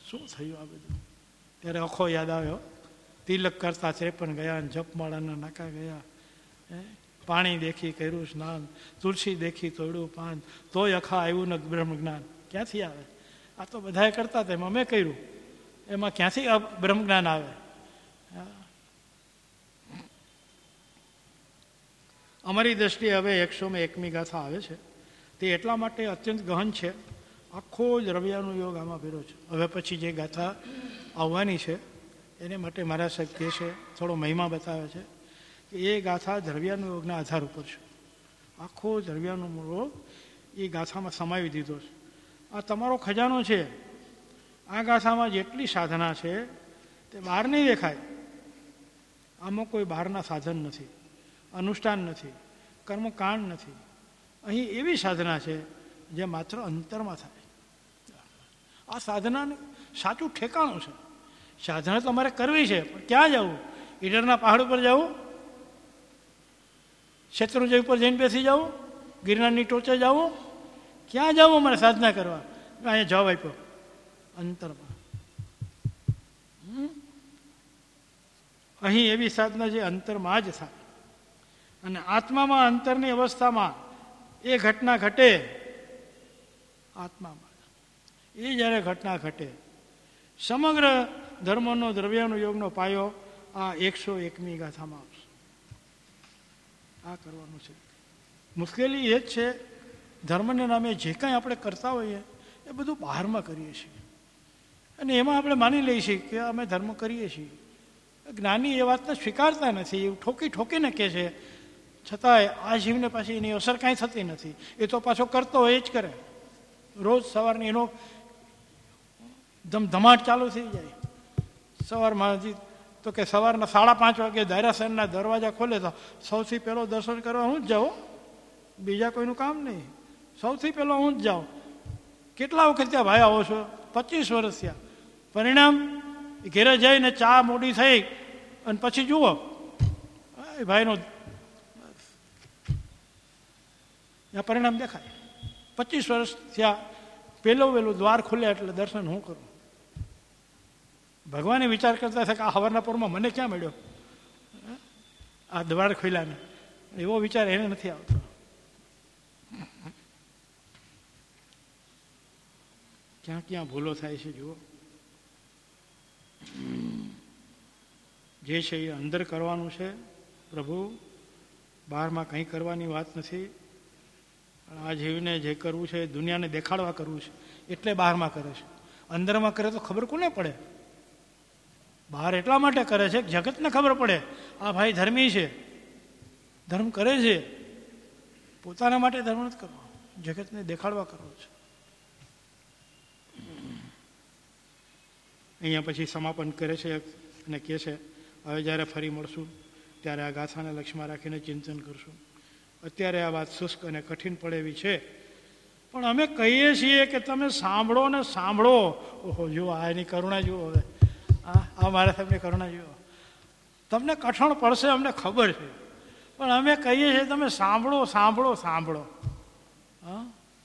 શું થયું આ બધું? ત્યારે અખો યાદ આવ્યો, તિલક કરતા ત્રેપન ગયા, જપમાળાના નાકા ગયા, હે પાણી દેખી કર્યું સ્નાન, તુલસી દેખી તોડ્યું પાન, તોય અખા આવ્યું ન બ્રહ્મ જ્ઞાન. ક્યાંથી આવે? આ તો બધાએ કરતા હતા, એમાં મેં કર્યું, એમાં ક્યાંથી બ્રહ્મ જ્ઞાન આવે? અમારી દ્રષ્ટિએ હવે એકસોમાં એકમી ગાથા આવે છે, તે એટલા માટે અત્યંત ગહન છે, આખો જ રવિયાનો યોગ આમાં ભેરો છે. હવે પછી જે ગાથા આવવાની છે એને માટે મારા સાહેબ કહે છે, થોડો મહિમા બતાવે છે કે એ ગાથા દ્રવ્યાનો યોગના આધાર ઉપર છે. આખો દ્રવ્યાનો મૂળો એ ગાથામાં સમાવી દીધો છે. આ તમારો ખજાનો છે. આ ગાથામાં જેટલી સાધના છે તે બહાર નહીં દેખાય. આમાં કોઈ બહારના સાધન નથી, અનુષ્ઠાન નથી, કર્મકાંડ નથી. અહીં એવી સાધના છે જે માત્ર અંતરમાં થાય. આ સાધનાનું સાચું ઠેકાણું છે. સાધના તમારે કરવી છે, પણ ક્યાં જવું? ઈડરના પહાડ ઉપર જવું, શેત્રુંજય ઉપર જઈને બેસી જવું, ગિરનારની ટોચે જવું? ક્યાં જવું મારે સાધના કરવા? અહીંયા જવાબ આપ્યો, અંતરમાં. અહીં એવી સાધના જે અંતરમાં જ થાય. અને આત્મામાં અંતરની અવસ્થામાં એ ઘટના ઘટે, આત્મામાં એ જ્યારે ઘટના ઘટે, સમગ્ર ધર્મનો દ્રવ્યનો યોગનો પાયો આ એકસો એકમી ગાથામાં આવશે. આ કરવાનું છે. મુશ્કેલી એ જ છે, ધર્મને નામે જે કાંઈ આપણે કરતા હોઈએ એ બધું બહારમાં કરીએ છીએ, અને એમાં આપણે માની લઈએ છીએ કે અમે ધર્મ કરીએ છીએ. જ્ઞાની એ વાતને સ્વીકારતા નથી, એવું ઠોકી ઠોકીને કહે છે, છતાંય આ જીવને પાછી એની અસર કાંઈ થતી નથી. એ તો પાછો કરતો હોય જ કરે. રોજ સવારની એનો ધમધમાટ ચાલુ થઈ જાય. સવારમાં તો કે સવારના સાડા પાંચ વાગે દાયરાસરના દરવાજા ખોલે તો સૌથી પહેલો દર્શન કરવા હું જ જાઉં, બીજા કોઈનું કામ નહીં. સૌથી પહેલો હું જ જાઉં. કેટલા વખત ત્યાં ભાઈ આવો છો? પચીસ વર્ષ થયા. પરિણામ ઘેરે જઈને ચા મોડી થઈ અને પછી જુઓ એ ભાઈનો પરિણામ દેખાય. પચીસ વર્ષ થયા, પહેલો વહેલું દ્વાર ખુલે એટલે દર્શન હું કરું. ભગવાને વિચાર કરતા હતા કે આ હવારના પોરમાં મને ક્યાં મળ્યો આ દ્વાર ખુલ્યાને? એવો વિચાર એને નથી આવતો. ક્યાં ક્યાં ભૂલો થાય છે જુઓ. જે છે એ અંદર કરવાનું છે પ્રભુ, બહારમાં કંઈ કરવાની વાત નથી. આ જીવને જે કરવું છે એ દુનિયાને દેખાડવા કરવું છે એટલે બહારમાં કરે છે. અંદરમાં કરે તો ખબર કોને પડે? બહાર એટલા માટે કરે છે કે જગતને ખબર પડે આ ભાઈ ધર્મી છે, ધર્મ કરે છે. પોતાના માટે ધર્મ નથી કરવો, જગતને દેખાડવા કરવો છે. અહીંયા પછી સમાપન કરે છે અને કહે છે, હવે જ્યારે ફરી મળશું ત્યારે આ ગાથાને લક્ષ્યમાં રાખીને ચિંતન કરશું. અત્યારે આ વાત શુષ્ક અને કઠિન પડે એવી છે, પણ અમે કહીએ છીએ કે તમે સાંભળો ને સાંભળો. ઓહો, જુઓ આ એની કરુણા જુઓ. હવે આ આ મારા સાહેબની કરુણા જુઓ. તમને કઠણ પડશે અમને ખબર છે, પણ અમે કહીએ છીએ તમે સાંભળો સાંભળો સાંભળો. હા,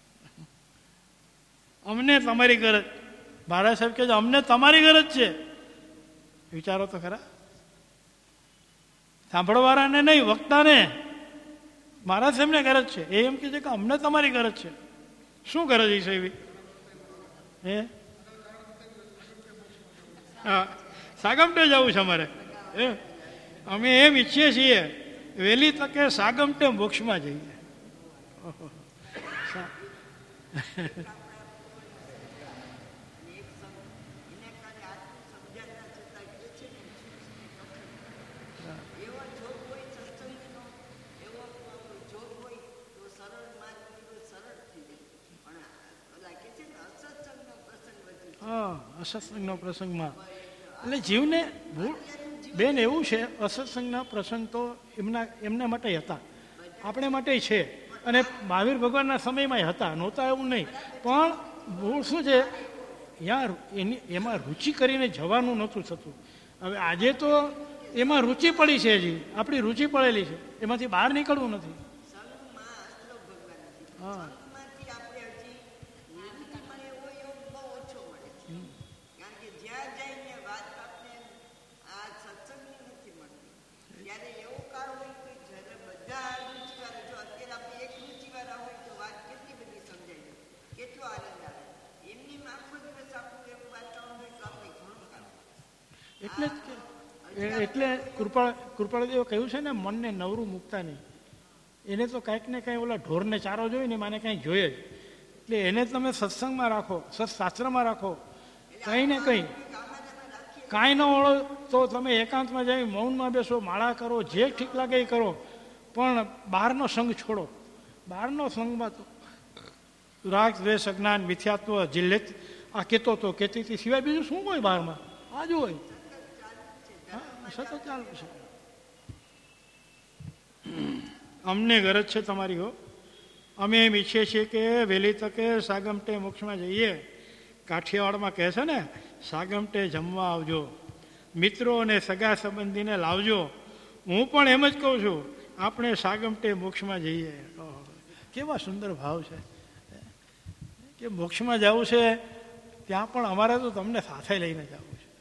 અમને તમારી ગરજ. મારા સાહેબ કહે છે અમને તમારી ગરજ છે. વિચારો તો ખરા. સાંભળવાળાને નહીં, વક્તાને. મારા સાહેબને ગરજ છે. એ એમ કહે છે કે અમને તમારી ગરજ છે. શું ગરજ છે એવી? હે, હા, સાગમટે જવું છે અમારે. એ અમે એમ ઈચ્છીએ છીએ વહેલી તકે સાગમટે મોક્ષમાં જઈએ. હા, અસત્સંગનો પ્રસંગમાં એટલે જીવને ભૂલ બેન એવું છે, અસત્સંગના પ્રસંગ તો એમના એમના માટે હતા, આપણે માટે છે, અને મહાવીર ભગવાનના સમયમાં હતા, નહોતા એવું નહીં. પણ ભૂલ શું છે, યાર એની એમાં રુચિ કરીને જવાનું નહોતું થતું. હવે આજે તો એમાં રુચિ પડી છે, હજી આપણી રુચિ પડેલી છે, એમાંથી બહાર નીકળવું નથી. હા, એટલે જ એટલે કૃપાળ કૃપાળદેવે કહ્યું છે ને, મનને નવરું મૂકતા નહીં. એને તો કાંઈક ને કાંઈ ઓલા ઢોરને ચારો જોઈએ ને માને કાંઈ જોઈએ જ. એટલે એને તમે સત્સંગમાં રાખો, સત્શાસ્ત્રમાં રાખો, કંઈ ને કંઈ. કાંઈ ન ઓળો તો તમે એકાંતમાં જઈ મૌનમાં બેસો, માળા કરો, જે ઠીક લાગે એ કરો, પણ બહારનો સંગ છોડો. બહારનો સંગમાં તો રાગ, દ્વેષ, અજ્ઞાન, મિથ્યાત્વ, જિલ્લેત આ કહેતો તો કહેતી સિવાય બીજું શું હોય બહારમાં? આ જ હોય, સતત ચાલુ છે. અમને ગરજ છે તમારી હો. અમે એમ ઈચ્છીએ છીએ કે વહેલી તકે સાગમટે મોક્ષમાં જઈએ. કાઠિયાવાડમાં કહે છે ને, સાગમટે જમવા આવજો, મિત્રો અને સગા સંબંધીને લાવજો. હું પણ એમ જ કહું છું, આપણે સાગમટે મોક્ષમાં જઈએ. કેવા સુંદર ભાવ છે કે મોક્ષમાં જવું છે ત્યાં પણ અમારે તો તમને સાથે લઈને જવું છે.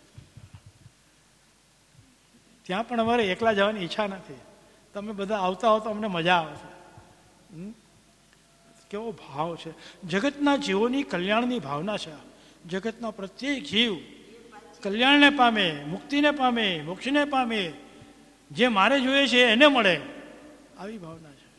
ત્યાં પણ અમારે એકલા જવાની ઈચ્છા નથી. તમે બધા આવતા હો તો અમને મજા આવશે. કેવો ભાવ છે! જગતના જીવોની કલ્યાણની ભાવના છે. જગતનો પ્રત્યેક જીવ કલ્યાણને પામે, મુક્તિને પામે, મોક્ષને પામે, જે મારે જોઈએ છે એને મળે, આવી ભાવના છે.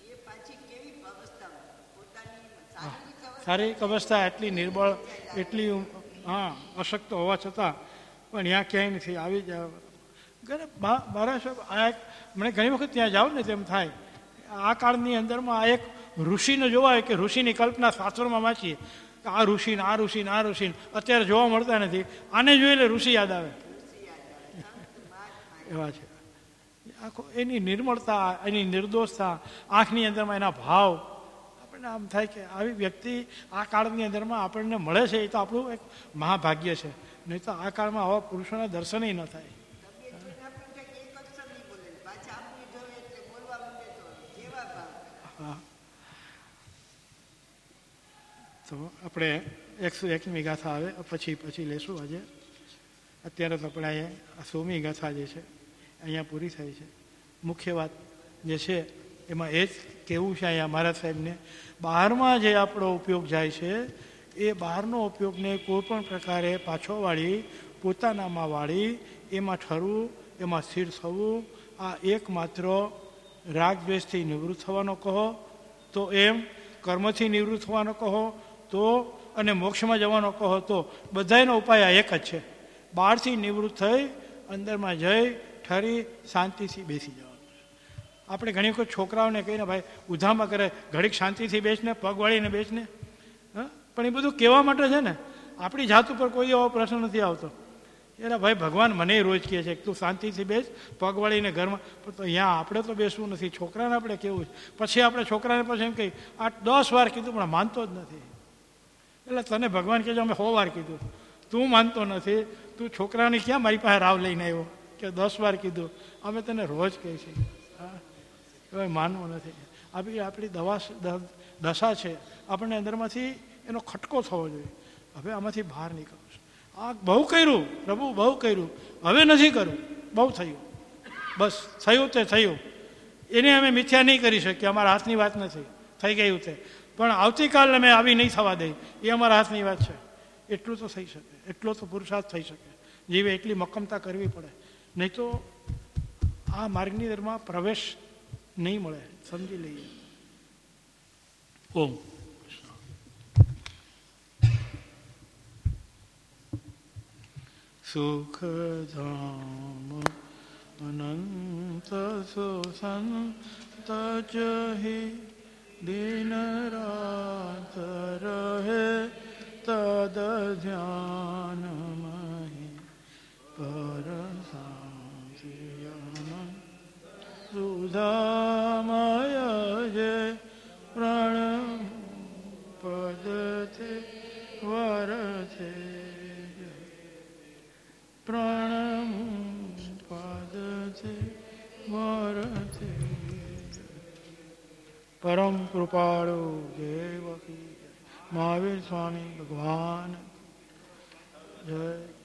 શારીરિક અવસ્થા એટલી નિર્બળ, એટલી હા અશક્ત હોવા છતાં પણ ત્યાં ક્યાંય નથી. આવી જ મારા આ એક મને ઘણી વખત ત્યાં જાઉં ને તેમ થાય, આ કાળની અંદરમાં આ એક ઋષિને જોવાય કે ઋષિની કલ્પના શાસ્ત્રોમાં વાંચીએ, આ ઋષિને આ ઋષિને આ ઋષિને અત્યારે જોવા મળતા નથી. આને જોઈ એટલે ઋષિ યાદ આવે એવા છે. આખો એની નિર્મળતા, એની નિર્દોષતા, આંખની અંદરમાં એના ભાવ, આપણને આમ થાય કે આવી વ્યક્તિ આ કાળની અંદરમાં આપણને મળે છે એ તો આપણું એક મહાભાગ્ય છે. નહીં તો આ કાળમાં આવા પુરુષોના દર્શન ન થાય. તો આપણે એકસો એકમી ગાથા આવે પછી પછી લેશું આજે. અત્યારે તો આપણે અહીંયા સોમી ગાથા જે છે અહીંયા પૂરી થાય છે. મુખ્ય વાત જે છે એમાં એ જ કહેવું છે અહીંયા મહારાજ સાહેબને, બહારમાં જે આપણો ઉપયોગ જાય છે એ બહારનો ઉપયોગને કોઈ પણ પ્રકારે પાછો વાળી, પોતાનામાં વાળી, એમાં ઠરવું, એમાં સ્થિર થવું, આ એકમાત્ર રાગ દ્વેષથી નિવૃત્ત થવાનો કહો તો એમ, કર્મથી નિવૃત્ત થવાનો કહો તો, અને મોક્ષમાં જવાનો કહો તો, બધાનો ઉપાય આ એક જ છે. બહારથી નિવૃત્ત થઈ અંદરમાં જઈ ઠરી શાંતિથી બેસી જવાનું. આપણે ઘણી વખત છોકરાઓને કહીને ભાઈ ઉધામાં કરે, ઘડીક શાંતિથી બેસને, પગ વાળીને બેસને. હા, પણ એ બધું કહેવા માટે છે ને. આપણી જાત ઉપર કોઈ એવો પ્રશ્ન નથી આવતો. એના ભાઈ ભગવાન મને રોજ કહે છે તું શાંતિથી બેસ, પગ વાળીને ઘરમાં. પણ તો અહીંયા આપણે તો બેસવું નથી, છોકરાને આપણે કેવું છે. પછી આપણે છોકરાને પછી એમ કહી આ દસ વાર કીધું પણ માનતો જ નથી. એટલે તને ભગવાન કહે છે અમે સો વાર કીધું, તું માનતો નથી, તું છોકરાને ક્યાં મારી પાસે રાવ લઈને આવ્યો કે દસ વાર કીધું. અમે તને રોજ કહે છે હા હવે માનવું નથી. આપણી આપણી દવા દશા છે, આપણને અંદરમાંથી એનો ખટકો થવો જોઈએ. હવે આમાંથી બહાર નીકળવું છે. આ બહુ કર્યું પ્રભુ, બહુ કર્યું, હવે નથી કરવું, બહુ થયું, બસ થયું તે થયું. એને અમે મિથ્યા નહીં કરી શકીએ, અમારા હાથની વાત નથી, થઈ ગયું તે. પણ આવતીકાલ અમે આવી નહીં થવા દઈ, એ અમારા હાથની વાત છે. એટલું તો થઈ શકે, એટલો તો પુરુષાર્થ થઈ શકે. જીવે એટલી મક્કમતા કરવી પડે, નહીં તો આ માર્ગની અંદરમાં પ્રવેશ નહીં મળે. સમજી લઈએ. ઓમ સુખધામ અનંત સુસંત જહિ દિન રાત રહે તદ ધ્યાન મહી પર સુધામય જે પ્રાણ પદ વર છે પ્રાણ પદ વર પરમ કૃપાળુ દેવકી મહાવીર સ્વામી ભગવાન જય.